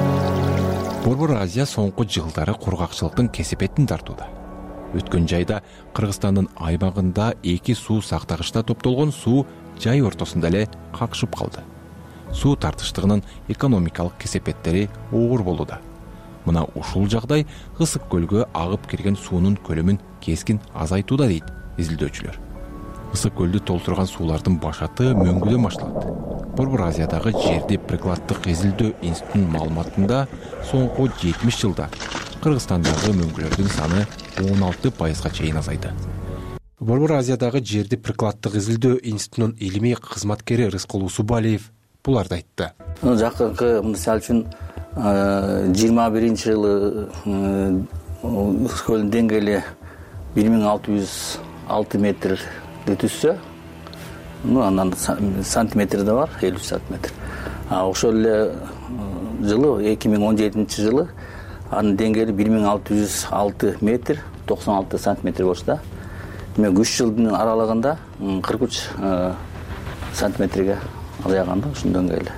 Борбор Азия соңку жылдары кургакчылыктын кесепетин тартууда. Өткөн жайда Кыргызстандын аймагында эки суу сактагычта топтолгон суу жай ортосунда эле какшып калды. Суу тартыштыгынын экономикалык кесепеттери оор болууда. Мына ушул жагдай ысык көлгө агып кирген суунун көлөмүн кескин азайтууда дейт изилдөөчүлөр. Ысык көлдү толтурган суулардын башаты мөңгүдөн башталат. Борбор Азиядагы жерди прикладдык изилдөө институтунун маалыматында соңку жетимиш жылда Кыргызстандагы мөңгүлөрдүн саны он алты пайызга чейин азайды. Борбор Азиядагы жерди прикладдык изилдөө институтунун илимий кызматкери Рыскул Усубалиев буларды айтты. Жакынкы мисалы үчүн жыйырма биринчи жылы ысык көлдүн деңгээли бир миң алты жүз алты метрди түзсө, ну андан сантиметр да бар, элүү сантиметр. А ошол эле жылы эки миң он жетинчи жылы анын деңгээли бир миң алты жүз алты метр, токсон алты сантиметр болчу да. Демек үч жылдын аралыгында кырк үч сантиметрге азайган да ушунун деңгээли.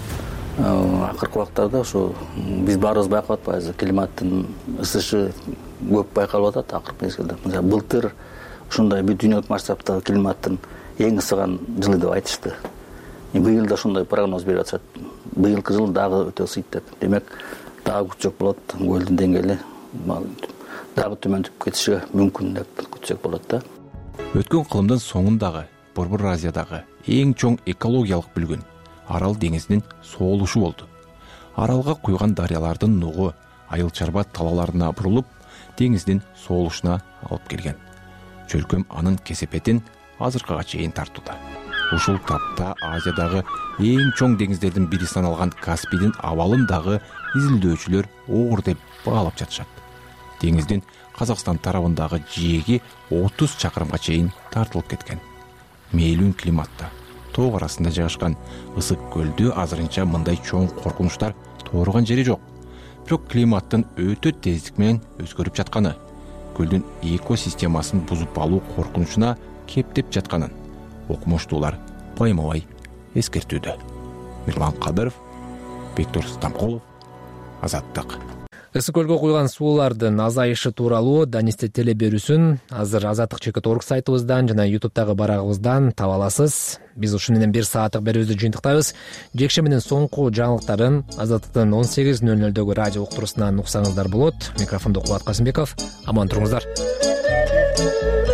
Акыркы убактарда ушу биз баарыбыз байкап атпайбызбы, климаттын ысышы көп байкалып атат акыркы мезгилде. Мисалы былтыр ушундай бүт дүйнөлүк масштабтагы климаттын эң ысыган жылы деп айтышты. Быйыл да ушундай прогноз берип атышат. Быйылкы жыл дагы өтө ысыйт деп. Демек дагы күчөк болот, көлдүн деңгээли дагы төмөндөп кетиши мүмкүн деп күтсөк болот да. Өткөн кылымдын соңундагы Борбор Азиядагы эң чоң экологиялык бүлгүн Арал деңизинин соолушу болду. Аралга куйган дарыялардын нугу айыл чарба талаларына бурулуп, деңиздин соолушуна алып келген. Чөлкөм анын кесепетин азыркыга чейин тартууда. Ушул тапта Азиядагы эң чоң деңиздердин бири саналган Каспийдин абалын дагы изилдөөчүлөр оор деп баалап жатышат. деңиздин Казакстан тарабындагы жээги отуз чакырымга чейин тартылып кеткен. Мейлүүн климатта тоо арасында жайгашкан ысык көлдү азырынча мындай чоң коркунучтар тоорugан жери жок. Бирок климаттын өтө тездик менен өзгөрүп жатканы, көлдүн экосистемасын бузуп алуу коркунучуна кептеп жатканын окумуштуулар байма-бай эскертүүдө. Мирлан Кадыров, Бектур Стамкулов, Азаттык. Ысык көлгө куйган суулардын азайышы тууралуу Данисте теле берүүсүн азыр Азаттык чекит орг сайтыбыздан жана ютубтагы барагыбыздан таба аласыз. Биз ушуну менен бир сааттык берүүбүздү жыйынтыктайбыз. Жекшембинин соңку жаңылыктарын Азаттыктын он сегиз нөл нөлдөгү радио уктуруусунан уксаңыздар болот. Микрофондо Кубат Касымбеков. Аман туруңуздар.